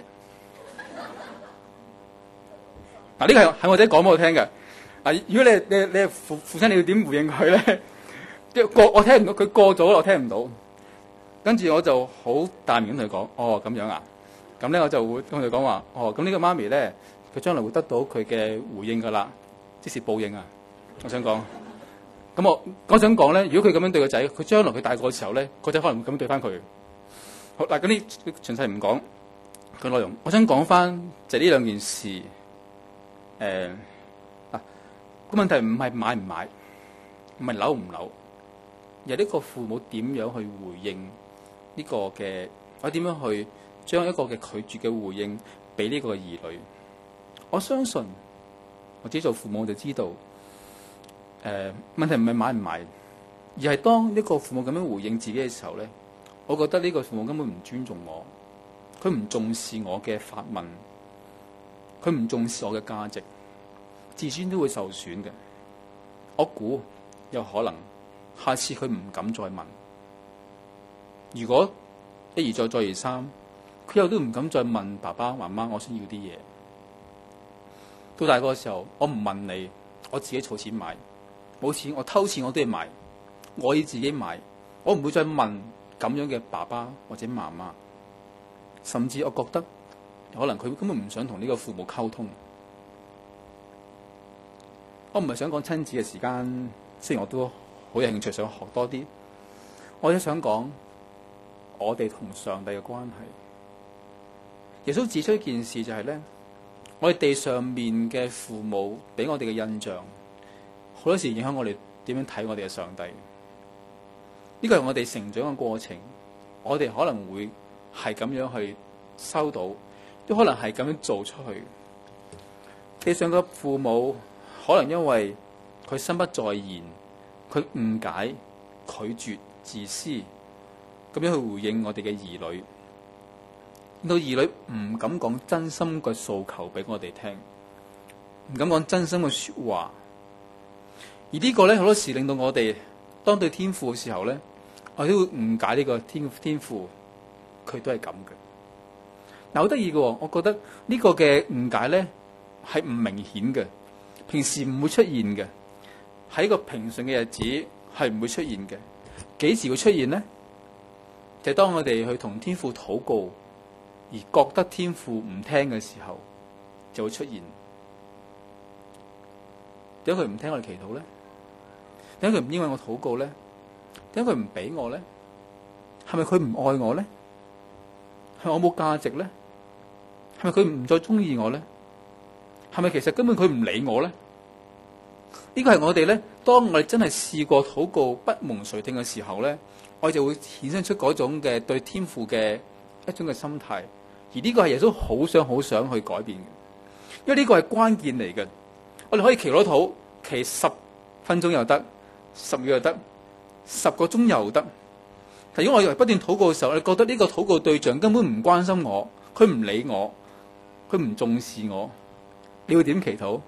Speaker 1: 嗱，呢個係我仔講俾我聽嘅。嗱，如果你係父親，你要點回應佢咧？我聽唔到，佢過咗我聽唔到。跟住我就好淡然咁同佢講：哦，咁樣啊。咁咧我就會同佢講話：哦，咁呢個媽咪咧，佢將來會得到佢嘅回應噶啦，即是報應啊！我想講。咁我想講咧，如果佢咁樣對個仔，佢將來佢大個嘅時候咧，個仔可能會咁樣對翻佢。好嗱，嗰啲詳細唔講佢內容。我想講翻就係呢兩件事。嗱，個問題唔係買唔買，唔係扭唔扭，而係呢個父母點樣去回應呢個嘅，或者點樣去將一個嘅拒絕嘅回應俾呢個兒女。我相信我自己做父母就知道。問題唔係買唔買，而係當呢個父母咁樣回應自己嘅時候咧，我覺得呢個父母根本唔尊重我，佢唔重視我嘅發問，佢唔重視我嘅價值，自尊都會受損嘅。我估有可能下次佢唔敢再問。如果一而再再而三， 佢又都唔敢再問爸爸媽媽我想要啲嘢。到大個嘅時候，我唔問你，我自己儲錢買，冇錢我偷錢我都要買，我要自己買，我唔會再問咁樣嘅爸爸或者媽媽。甚至我覺得可能佢根本唔想同呢個父母溝通。我唔係想講親子嘅時間，雖然我都好有興趣想學多啲，我亦想講我哋同上帝嘅關係。耶穌指出一件事就係咧，我哋地上面嘅父母俾我哋嘅印象，好多時影響我哋點樣睇我哋嘅上帝。呢個係我哋成長嘅過程，我哋可能會係咁樣去收到，都可能係咁樣做出去。地上嘅父母可能因為佢心不在焉，佢誤解、拒絕、自私，咁樣去回應我哋嘅兒女，令到兒女唔敢講真心嘅訴求俾我哋聽，唔敢講真心嘅說話。而呢個咧好多時令到我哋當對天父嘅時候咧，我都會誤解呢個天父，佢都係咁嘅。嗱，好得意嘅，我覺得呢個嘅誤解咧係唔明顯嘅，平時唔會出現嘅，喺個平順嘅日子係唔會出現嘅。幾時會出現呢？就係當我哋去同天父禱告，而覺得天父唔聽嘅時候，就會出現。點解佢唔聽我哋祈禱咧？點解佢唔應允我禱告咧？點解佢唔俾我咧？係咪佢唔愛我咧？係咪我冇價值咧？係咪佢唔再中意我咧？係咪其實根本佢唔理我咧？呢個係我哋咧，當我哋真係試過禱告不蒙垂聽嘅時候咧，我哋就會衍生出嗰種嘅對天父嘅一種嘅心態。而呢個係耶穌好想去改變嘅，因為呢個係關鍵嚟嘅。我哋可以祈禱禱，祈10分鐘又得，10秒又得，10個鐘又得。但如果我哋不斷禱告嘅時候，你覺得呢個禱告對象根本唔關心我，佢唔理我，佢唔重視我，你會點祈禱？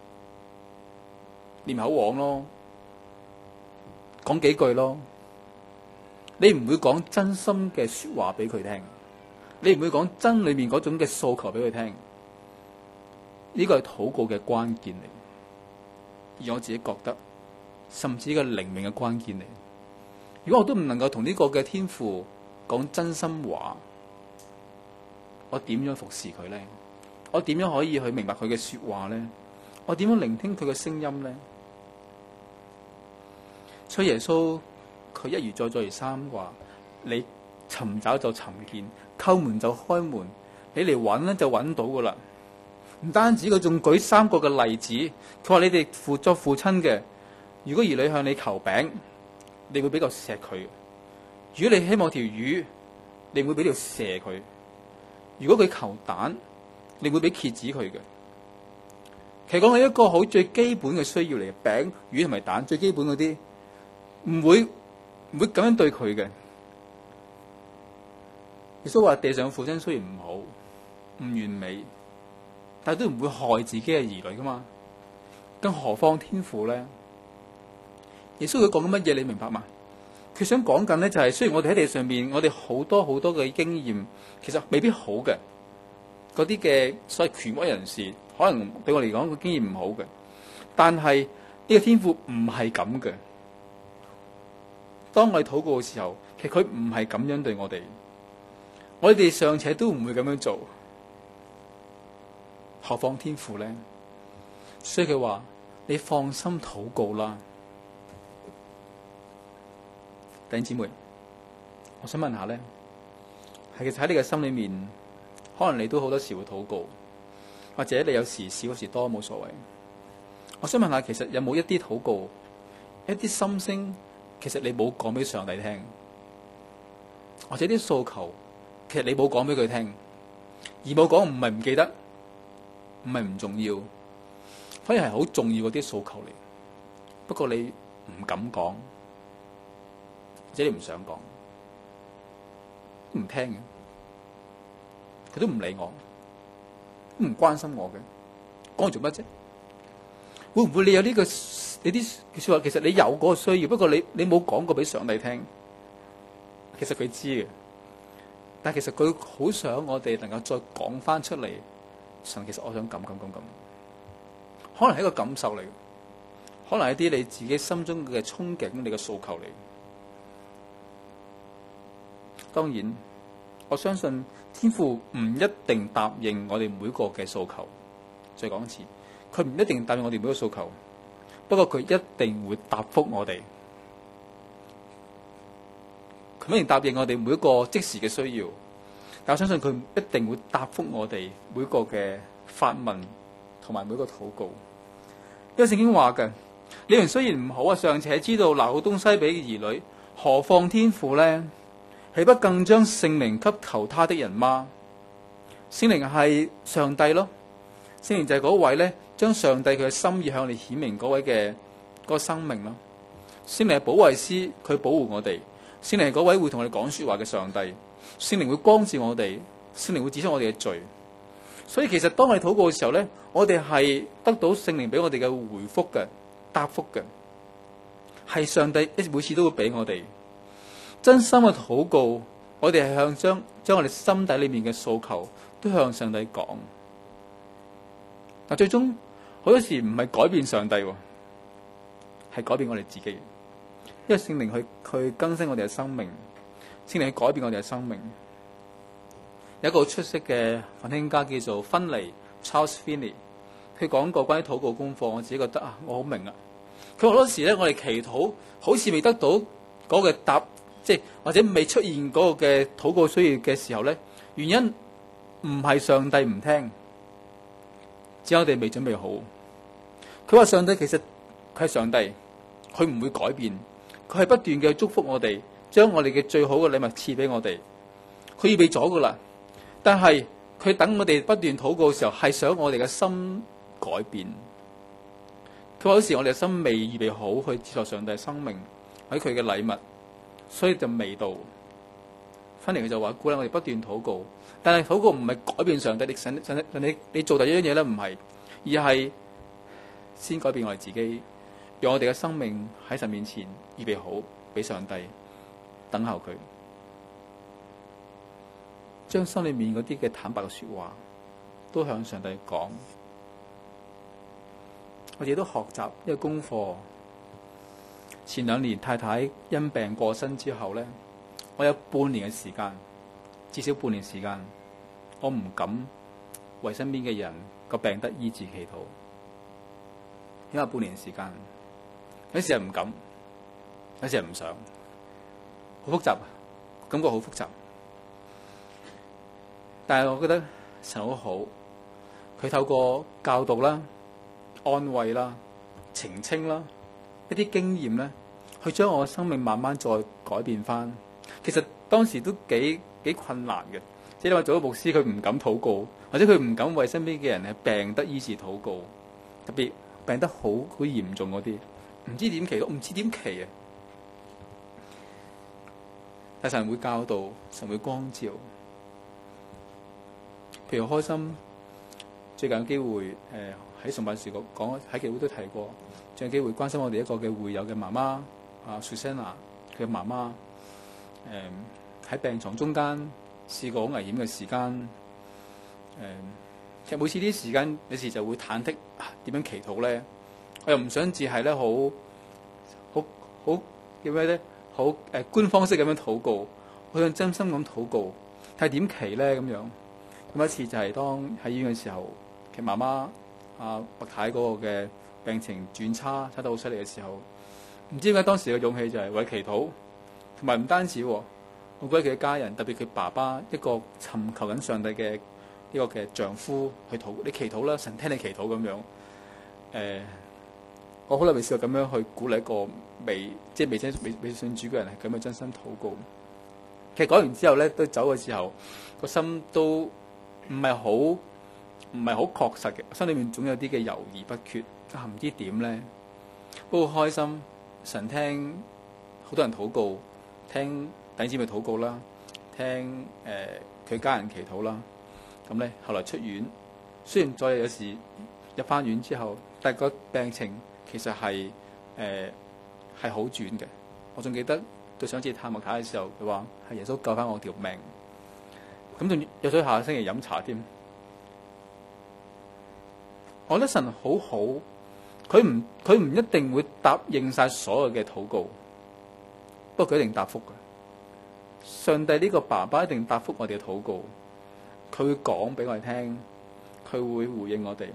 Speaker 1: 念口簧咯，講幾句咯，你唔會講真心嘅說話俾佢聽，你唔會講真裏面嗰種嘅訴求俾佢聽。呢個係禱告嘅關鍵嚟，而我自己覺得，甚至呢個靈命嘅關鍵嚟。如果我都唔能夠同呢個嘅天父講真心話，我點樣服侍佢咧？我點樣可以去明白佢嘅說話咧？我點樣聆聽佢嘅聲音咧？所以耶穌佢一而再再而三話：你尋找就尋見，叩門就開門，你嚟揾咧就揾到噶啦。唔單止，佢仲舉3個嘅例子，佢話你哋作父親嘅，如果兒女向你求餅，你會俾嚿石佢；如果你希望條魚，你會俾條蛇佢；如果佢求蛋，你會俾蠍子佢嘅。其實講係一個好最基本嘅需要嚟，餅、魚同埋蛋最基本嗰啲，唔會咁樣對佢嘅。耶穌話地上父親雖然唔好、唔完美，但係都唔會害自己嘅兒女噶嘛，更何況天父咧？耶穌佢講緊乜嘢？你明白嗎？佢想講緊咧就係，雖然我哋喺地上面，我哋好多嘅經驗，其實未必好嘅。嗰啲嘅所謂權威人士，可能對我嚟講個經驗唔好嘅，但係呢個天父唔係咁嘅。當我哋禱告嘅時候，其實佢唔係咁樣對我哋，我哋尚且都唔會咁樣做，何況天父咧？所以佢話：你放心禱告啦。弟兄姊妹，我想問下咧，係其實喺你嘅心裏面，可能你都好多時會禱告，或者你有時少，有時多，冇所謂。我想問下，其實有冇一啲禱告，一啲心聲，其實你冇講俾上帝聽，或者啲訴求，其實你冇講俾佢聽，而冇講唔係唔記得，唔係唔重要，反而係好重要嗰啲訴求嚟。不過你唔敢講，或者你唔想講，唔聽嘅。佢都唔理我，都唔關心我嘅，講嚟做乜啫？會唔會你有呢個你啲說話？其實你有嗰個需要，不過你冇講過俾上帝聽。其實佢知嘅， 但係其實佢好想我哋能夠再講翻出嚟，神其實我想咁，可能係一個感受嚟，可能係一啲你自己心中嘅憧憬，你嘅訴求嚟。當然，我相信天父唔一定答應我哋每個嘅訴求。再講一次，佢唔一定答應我哋每個訴求，不過佢一定會答覆我哋。佢一定答應我哋每一個即時嘅需要，但我相信佢一定會答覆我哋每個嘅發問同埋每個禱告。因為聖經話嘅，你們雖然唔好啊，尚且知道留好東西俾兒女，何況天父呢？豈不更將聖靈給求他的人嗎？聖靈係上帝咯，聖靈就係嗰位咧，將上帝佢嘅心意向你顯明嗰位嘅嗰個生命咯。聖靈係保惠師，佢保護我哋。聖靈係嗰位會同我哋講說話嘅上帝。聖靈會光照我哋，聖靈會指出我哋嘅罪。所以其實當我哋禱告嘅時候咧，我哋係得到聖靈俾我哋嘅回覆嘅答覆嘅，係上帝每次都會俾我哋真心嘅禱告。我哋係向將我哋心底裏面嘅訴求都向上帝講。但最終好多時唔係改變上帝，係改變我哋自己。因為聖靈去更新我哋嘅生命，聖靈去改變我哋嘅生命。有一個出色嘅奮興家叫做芬尼 Charles Finney， 佢講過關於禱告功課，我自己覺得我好明啊。佢好多時咧，我哋祈禱好似未得到嗰個答，即係或者未出現嗰個嘅禱告需要嘅時候咧，原因唔係上帝唔聽，只係我哋未準備好。佢話上帝其實佢係上帝，佢唔會改變，佢係不斷嘅祝福我哋，將我哋嘅最好嘅禮物賜俾我哋。佢預備咗噶啦，但係佢等我哋不斷禱告嘅時候，係想我哋嘅心改變。佢話有時我哋嘅心未預備好去接受上帝嘅生命喺佢嘅禮物，所以就未到。翻嚟佢就話鼓勵我哋不斷禱告，但係禱告唔係改變上帝，你做第一樣嘢咧，唔係，而係先改變我哋自己，讓我哋嘅生命喺神面前預備好俾上帝等候佢，將心裏面嗰啲嘅坦白嘅說話都向上帝講。我哋都學習一個功課。前2年太太因病過身之後咧，我有半年嘅時間，至少半年時間，我唔敢為身邊嘅人個病得醫治祈禱，因為半年時間，有時係唔敢，有時係唔想，好複雜，感覺好複雜。但係我覺得神好好，佢透過教導啦、安慰啦、澄清啦一啲經驗咧，去將我嘅生命慢慢再改變翻。其實當時都幾困難嘅，即係你話做咗牧師，佢唔敢禱告，或者佢唔敢為身邊嘅人係病得醫治禱告，特別病得好嚴重嗰啲，唔知點祈禱，唔知點祈啊！但神會教導，神會光照。譬如開心，最近有機會喺崇拜時講喺教會都提過，仲有機會關心我哋一個嘅會友嘅媽媽Susanna， 佢嘅媽媽喺病床中間試過好危險嘅時間。其實每次呢啲時間，有時就會忐忑點樣祈禱咧？我又唔想只係咧好叫咩咧？好官方式咁樣禱告，我想真心咁禱告。但係點祈咧咁樣？咁一次就係當喺醫院嘅時候，其實媽媽白太嗰個嘅病情轉差得好犀利嘅時候，唔知點解當時嘅勇氣就係為祈禱，同埋唔單止，我覺得佢嘅家人，特別佢爸爸一個尋求緊上帝嘅呢個嘅丈夫去禱，你祈禱啦，神聽你祈禱咁樣。我好耐未試過咁樣去鼓勵一個未信主嘅人係咁樣真心禱告。其實講完之後咧，都走嘅時候個心都唔係好確實嘅，心裏面總有啲嘅猶豫不決，唔知點咧。不過開心，神聽好多人禱告，聽弟兄姊妹禱告啦，聽佢家人祈禱啦。咁咧後來出院，雖然再有時入翻院之後，但係個病情其實係好轉嘅。我仲記得對上次探莫太嘅時候，佢話係耶穌救翻我條命。 咁仲約咗下星期飲茶添。我覺得神好好，佢唔一定會答應晒所有嘅禱告，不過佢一定答覆嘅。上帝呢個爸爸一定答覆我哋嘅禱告，佢會講俾我哋聽，佢會回應我哋。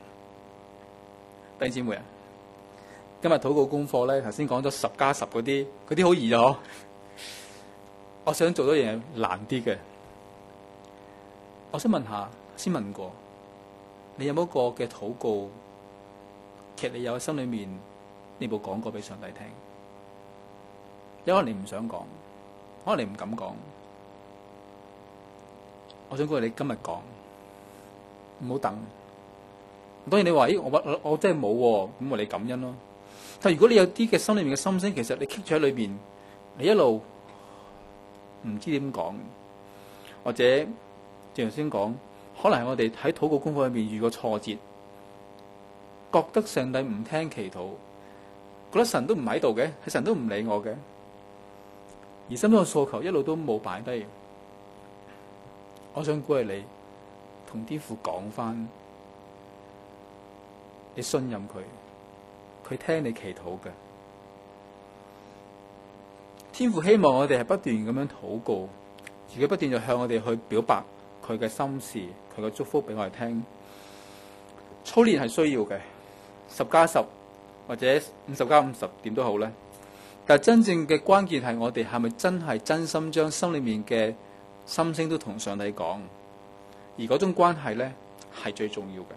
Speaker 1: 弟兄姊妹啊，今日禱告功課咧，頭先講咗10+10嗰啲好易啊！我想做多嘢難啲嘅。我想問下，先問過你有冇一個嘅禱告，其實你有喺心裏面，你冇講過俾上帝聽？有可能你唔想講，可能你唔敢講。我想鼓勵你今日講，唔好等。當然你話，我真係冇喎，咁我哋感恩咯。但如果你有啲嘅心裏面嘅心聲，其實你棘住喺裏邊，你一路唔知點講，或者正如先講，可能係我哋喺禱告功課裏面遇過挫折，覺得上帝唔聽祈禱，覺得神都唔喺度嘅，係神都唔理我嘅，而心中嘅訴求一路都冇擺低。我想鼓勵你同天父講翻，你信任佢，佢聽你祈禱嘅。天父希望我哋係不斷咁樣禱告，自己不斷就向我哋去表白佢嘅心事，佢嘅祝福俾我哋聽。操練係需要嘅，10+10或者50+50點都好咧。但係真正嘅關鍵係我哋係咪真係真心將心裏面嘅心聲都同上帝講，而嗰種關係咧係最重要嘅。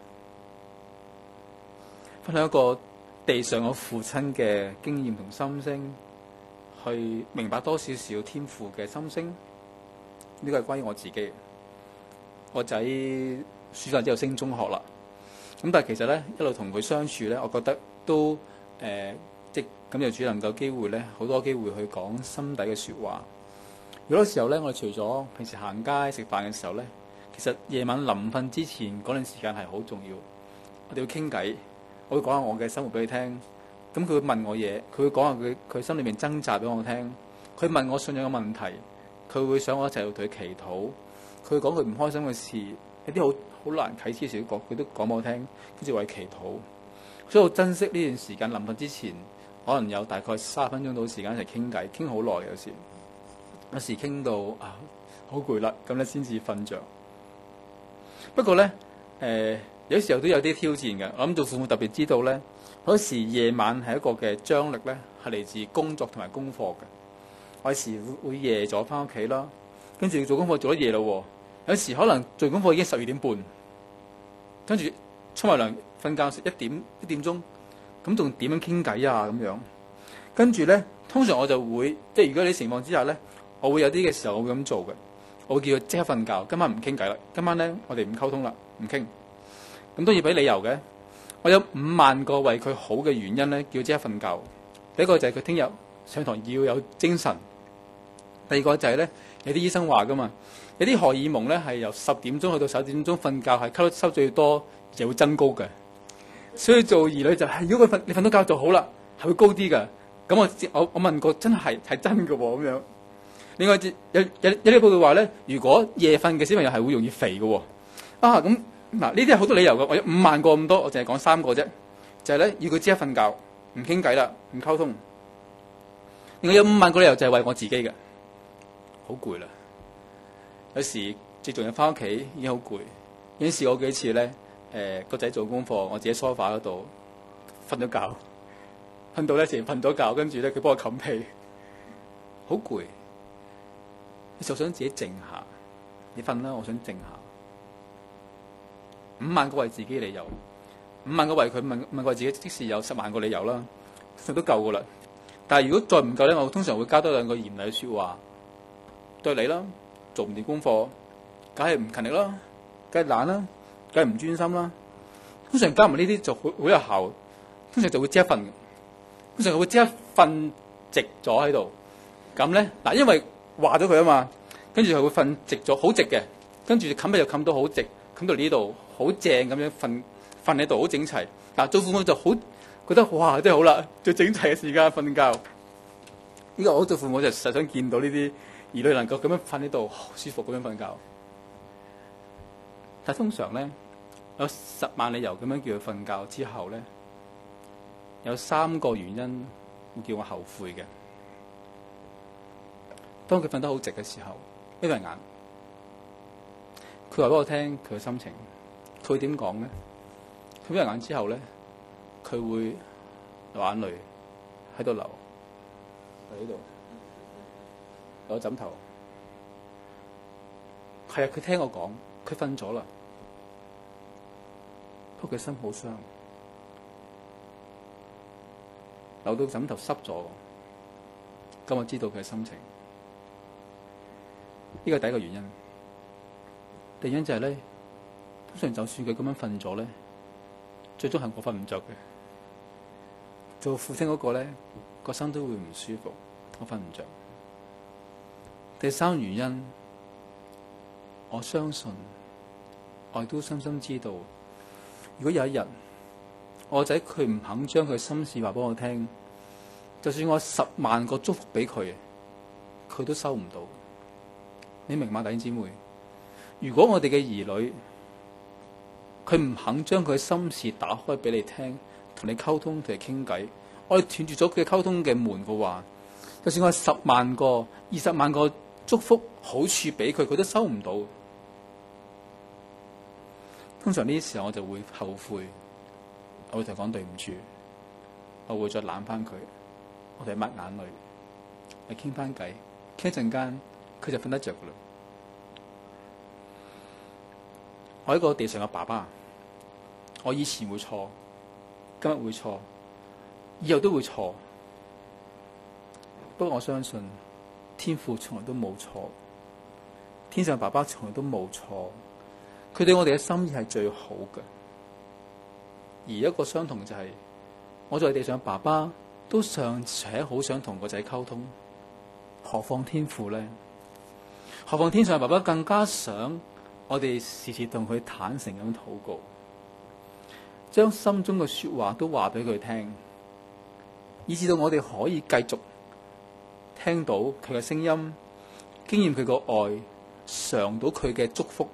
Speaker 1: 分享一個地上我父親嘅經驗同心聲，去明白多少少天父嘅心聲。呢個係關於我自己。我仔暑假之後升中學啦，咁但係其實咧一路同佢相處咧，我覺得都即咁就主能夠機會咧，好多機會去講心底嘅説話。好多時候咧，我哋除咗平時行街食飯嘅時候咧，其實夜晚臨瞓之前嗰段時間係好重要。我哋要傾偈，我會講下我嘅生活俾佢聽。咁佢會問我嘢，佢會講下佢心裏面掙扎俾我聽。佢問我信仰嘅問題，佢會想我一齊同佢祈禱。佢會講佢唔開心嘅事，有啲好難啟齒嘅事，佢都講俾我聽，跟住為祈禱。所以我珍惜呢段時間，臨瞓之前可能有大概30分鐘到時間一齊傾偈，傾好耐。有時傾到好攰啦，咁咧先至瞓着。不過咧有時候都有啲挑戰嘅。我諗做父母特別知道咧，有時夜晚係一個嘅張力咧，係嚟自工作同埋功課嘅。有時會夜咗翻屋企啦，跟住做功課做得夜咯。有時可能做功課已經12點半，跟住沖埋涼瞓覺，食1點鐘，咁仲點樣傾偈啊？咁樣跟住咧，通常我就會即係如果你情況之下咧，我會有啲嘅時候我會咁做嘅，我會叫佢即刻瞓覺，今晚唔傾偈啦，今晚咧我哋唔溝通啦，唔傾。咁都要俾理由嘅。我有5萬個為佢好嘅原因咧，叫佢即刻瞓覺。第一個就係佢聽日上堂要有精神。第二個就係咧，有啲醫生話噶嘛，有啲荷爾蒙咧係由10點鐘去到11點鐘瞓覺係吸收最多，就會增高嘅。所以做兒女就係，如果你瞓到覺就好啦，係會高啲嘅。咁我問過，真係真嘅喎咁樣。另外有啲報道話咧，如果夜瞓嘅小朋友係會容易肥嘅喎。咁嗱，呢啲係好多理由嘅。我有5萬個咁多，我淨係講3個啫。就係咧，要佢即刻瞓覺，唔傾偈啦，唔溝通。另外有5萬個理由就係為我自己嘅，好攰啦。有時最重要翻屋企已經好攰。已經試過幾次咧，個仔做功課，我自己梳化嗰度瞓咗覺，瞓到咧成瞓咗覺，跟住咧佢幫我冚被，好攰。你就想自己靜下，你瞓啦，我想靜下。5萬個為自己理由，5萬個為佢，問個為自己，即使有10萬個理由啦，其實都夠噶啦。但係如果再唔夠咧，我通常會加多2個嚴厲嘅説話對你啦，做唔掂功課，梗係唔勤力啦，梗係懶啦，梗係唔專心啦。通常加埋呢啲就好有效，通常就會即刻瞓，通常會即刻瞓直咗喺度。咁咧嗱，因為話咗佢啊嘛，跟住佢會瞓直咗，好直嘅，跟住冚被就冚到好直，冚到呢度好正咁樣瞓喺度，好整齊。嗱，做父母就好覺得哇，真係好啦，最整齊嘅時間瞓覺。呢個我做父母就實想見到呢啲兒女能夠咁樣瞓喺度，舒服咁樣瞓覺。 但通常咧有10萬理由咁樣叫佢瞓覺之後咧，有3個原因會叫我後悔嘅。當佢瞓得好直嘅時候，眯埋眼，佢話俾我聽佢嘅心情，佢會點講咧？佢眯埋眼之後咧，佢會流眼淚喺度流，喺度攞枕頭。係啊，佢聽我講，佢瞓咗啦，不過佢心好傷，流到枕頭濕咗。咁我知道佢嘅心情。呢個係第一個原因。第二原因就係咧，通常就算佢咁樣瞓咗咧，最終係我瞓唔着嘅。做父親嗰個咧，個心都會唔舒服，我瞓唔着。第三個原因，我相信，我亦都深深知道，如果有一日我仔佢唔肯將佢心事話俾我聽，就算我10萬個祝福俾佢，佢都收唔到。你明嗎，弟兄姊妹？如果我哋嘅兒女佢唔肯將佢心事打開俾你聽，同你溝通，同你傾偈，我哋斷絕咗佢溝通嘅門嘅話，就算我10萬個、20萬個祝福好處俾佢，佢都收唔到。通常呢啲時候我就會後悔，我會同佢講對唔住，我會再攬翻佢，我哋抹眼淚，嚟傾翻偈，傾一陣間佢就瞓得着噶啦。我係一個地上嘅爸爸，我以前會錯，今日會錯，以後都會錯。不過我相信天父從來都冇錯，天上爸爸從來都冇錯，佢對我哋嘅心意係最好嘅。而一個相同就係，我作為地上爸爸都尚且好想同個仔溝通，何況天父呢？何況天上爸爸更加想我哋時時同佢坦誠咁禱告，將心中嘅說話都話俾佢聽，以至到我哋可以繼續聽到佢嘅聲音，經驗佢個愛，嘗到佢嘅祝福。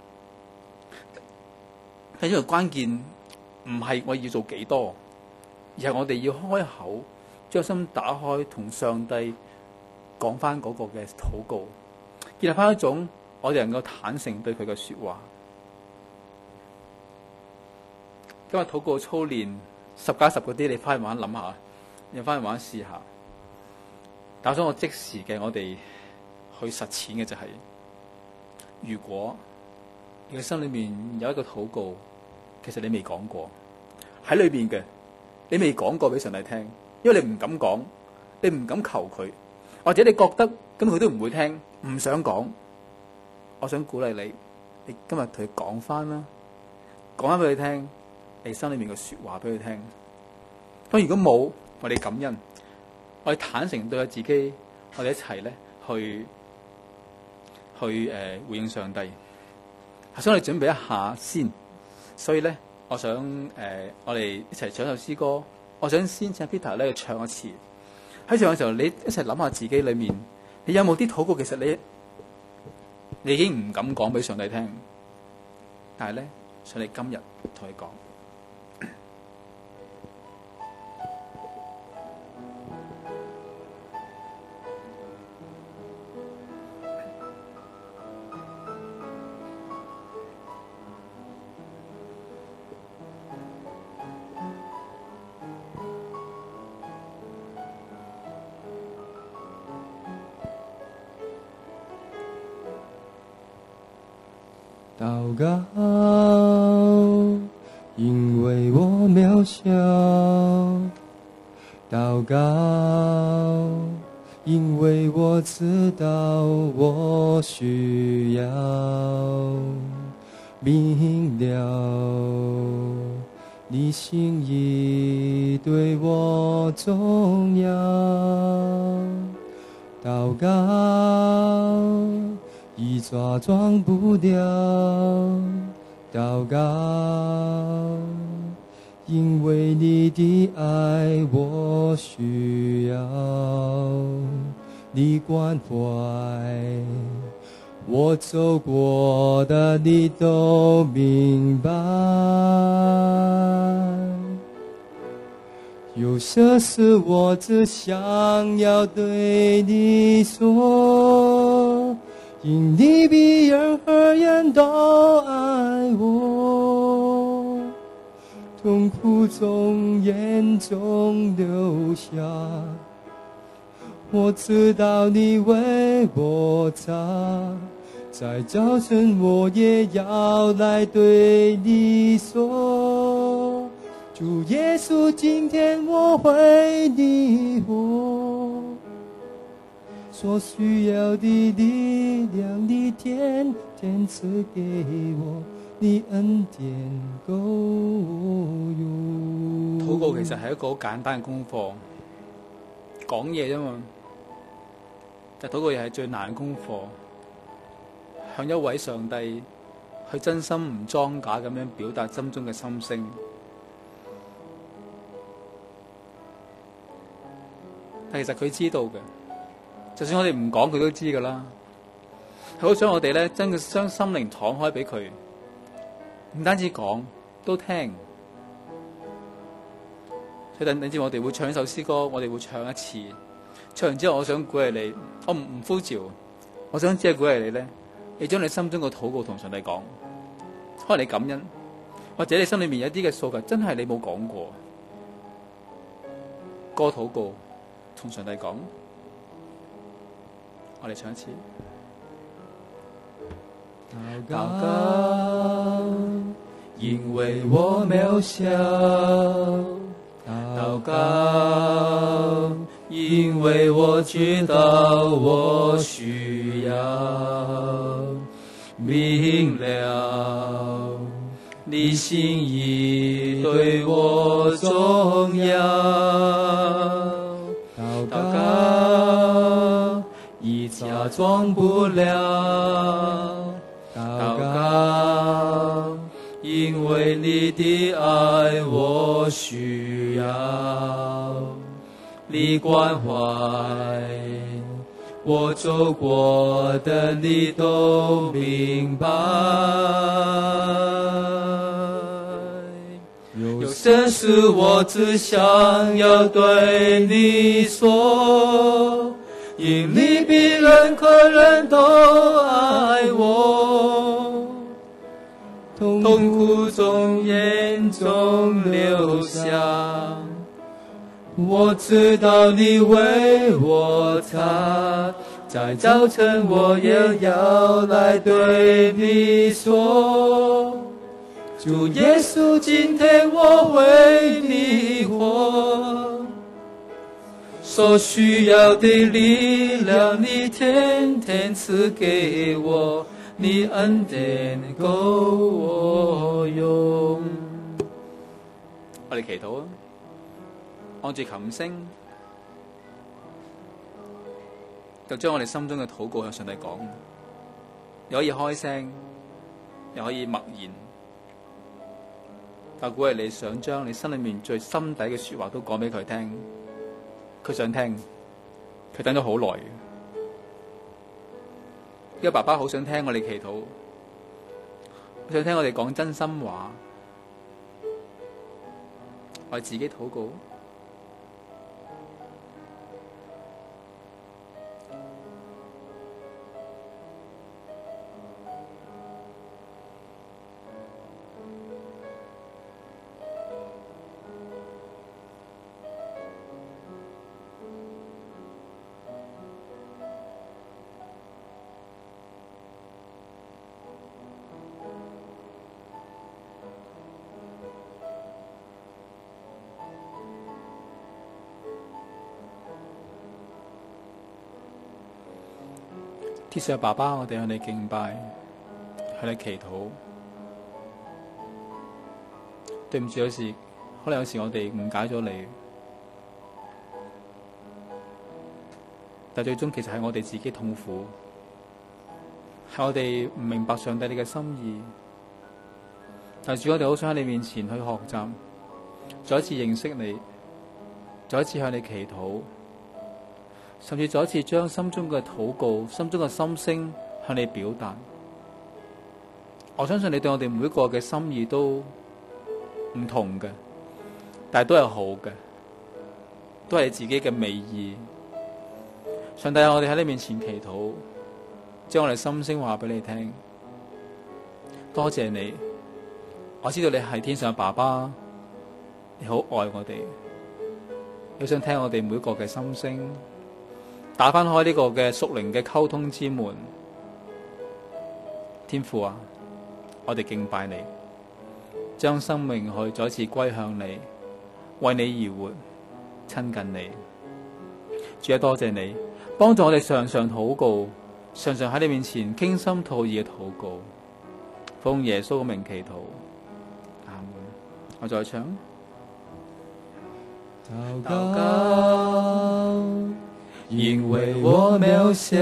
Speaker 1: 但係呢個關鍵唔係我要做幾多，而係我哋要開口，將心打開，同上帝講翻嗰個嘅禱告，建立翻一種我哋能夠坦誠對佢嘅說話。今日禱告操練10+10嗰啲，你翻去慢慢諗下，你翻去慢慢試下。但係我即時嘅，我哋去實踐嘅就係，如果你嘅心裏面有一個禱告，其實你未講過喺裏邊嘅，你未講過俾上帝聽，因為你唔敢講，你唔敢求佢，或者你覺得咁佢都唔會聽，唔想講。我想鼓勵你，你今日同佢講翻啦，講翻俾佢聽，你心裏面嘅說話俾佢聽。咁如果冇，我哋感恩，我哋坦誠對自己，我哋一齊咧去回應上帝。所以我哋準備一下先。所以咧，我想我哋一齊唱首詩歌。我想先請 Peter 咧唱一次。喺唱嘅時候，你一齊諗下自己裏面，你有冇啲禱告？其實你已經唔敢講俾上帝聽，但係咧，上帝今日同你講。
Speaker 2: 祷告，因为我渺小；祷告，因为我知道我需要。明了你心意对我重要。祷告，一抓装不掉，祷告，因为你的爱我需要，你关怀我走過的你都明白。有些事我只想要對你說，因你比任何人都愛我，痛苦中眼中流下，我知道你為我擦，在早晨我也要來對你說，主耶穌，今天我為你活，所需要的力量你天天賜給我，你恩典夠用。
Speaker 1: 禱告其實係一個好簡單嘅功課，講嘢啫嘛。但禱告又係最難嘅功課，向一位上帝去真心唔裝假咁樣表達心中嘅心聲。但其實佢知道嘅，就算我哋唔講，佢都知噶啦。佢好想我哋咧，將心靈敞開俾佢，唔單止講，都聽。所以等陣我哋會唱一首詩歌，我哋會唱一次。唱完之後，我想鼓勵你，我唔呼召，我想只係鼓勵你咧，你將你心中嘅禱告同上帝講，可能你感恩，或者你心裏面有一啲嘅訴求，真係你冇講過，歌禱告同上帝講，我哋唱一次。
Speaker 2: 禱告，因為我渺小，禱告，因為我知道我需要，明了你心意對我重要。禱告，已假裝不了，禱告，因為你的愛我需要，你關懷我走過的你都明白。有些事我只想要對你說，因你比任何人都愛我，痛苦中眼中流下，我知道你為我擦，在早晨我也要來對你說，主耶穌，今天我為你活，所需要的力量你天天賜給我，你恩典夠我用。
Speaker 1: 我哋祈禱啊，按住琴聲，就將我哋心中嘅禱告向上帝講。你可以開聲，又可以默言。但鼓勵你想將你心裏面最心底嘅說話都講俾佢聽，佢想聽，佢等咗好耐嘅。呢個爸爸好想聽我哋祈禱，好想聽我哋講真心話，為自己禱告。天上嘅爸爸，我哋向你敬拜，向你祈禱。對唔住，有時可能有時我哋誤解咗你，但最終其實係我哋自己痛苦，係我哋唔明白上帝你嘅心意。但主，我哋好想喺你面前去學習，再一次認識你，再一次向你祈禱。甚至再一次將心中嘅禱告、心中嘅心聲向你表達。我相信你對我哋每一個嘅心意都唔同嘅，但係都係好嘅，都係自己嘅美意。上帝，我哋喺你面前祈禱，將我哋心聲話俾你聽。多謝你，我知道你係天上嘅爸爸，你好愛我哋，你想聽我哋每一個嘅心聲，打翻開呢個嘅屬靈嘅溝通之門。天父啊，我哋敬拜你，將生命去再一次歸向你，為你而活，親近你。主啊，多謝你幫助我哋常常禱告，常常喺你面前傾心吐意嘅禱告，奉耶穌嘅名祈禱，阿門。我再唱。
Speaker 2: 禱告，因為我渺小；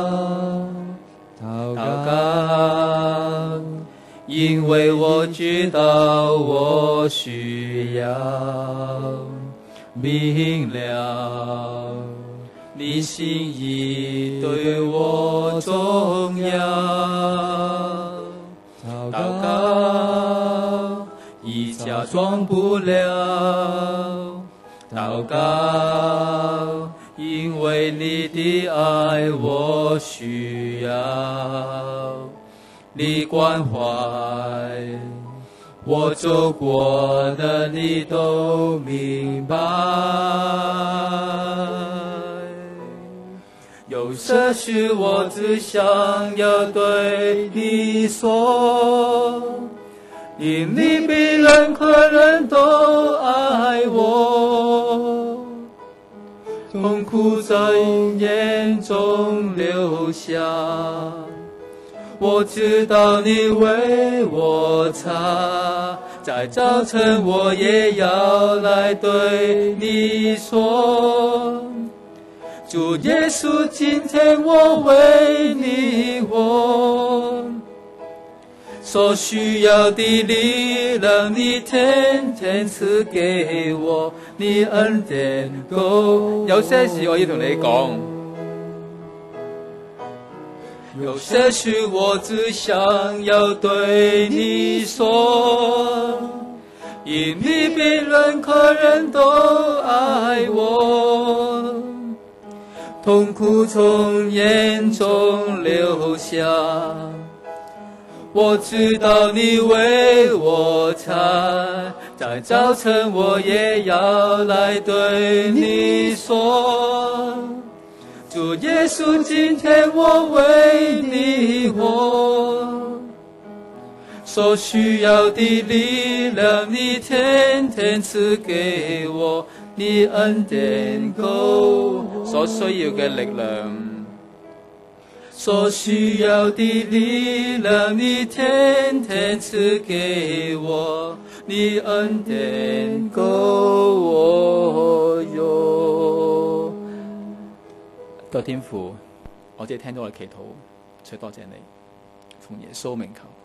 Speaker 2: 禱告，因為我知道我需要明了你心意對我重要。禱告，已假裝不了。禱告，因為你的愛我需要，你關懷我走過的你都明白。有些事我只想要對你說，因你比任何人都愛我，痛苦在眼中流下，我知道你為我擦，在早晨我也要來對你說，主耶穌，今天我為你活，所需要的力量你天天賜給我，你恩典夠。
Speaker 1: 有些事我要同你講，
Speaker 2: 有些事我只想要對你說，因你比任何人都愛我，痛苦從眼中流下，我知道你為我擦，在早晨我也要來對你說，主耶穌，今天我為你活，所需要的力量你天天賜給我，你恩典夠。
Speaker 1: 所需要嘅力量，
Speaker 2: 所需要的力量你天天賜給我，你恩典夠我用。
Speaker 1: 多天父，我只係聽到我嘅祈禱，所以多謝你，奉耶穌名求。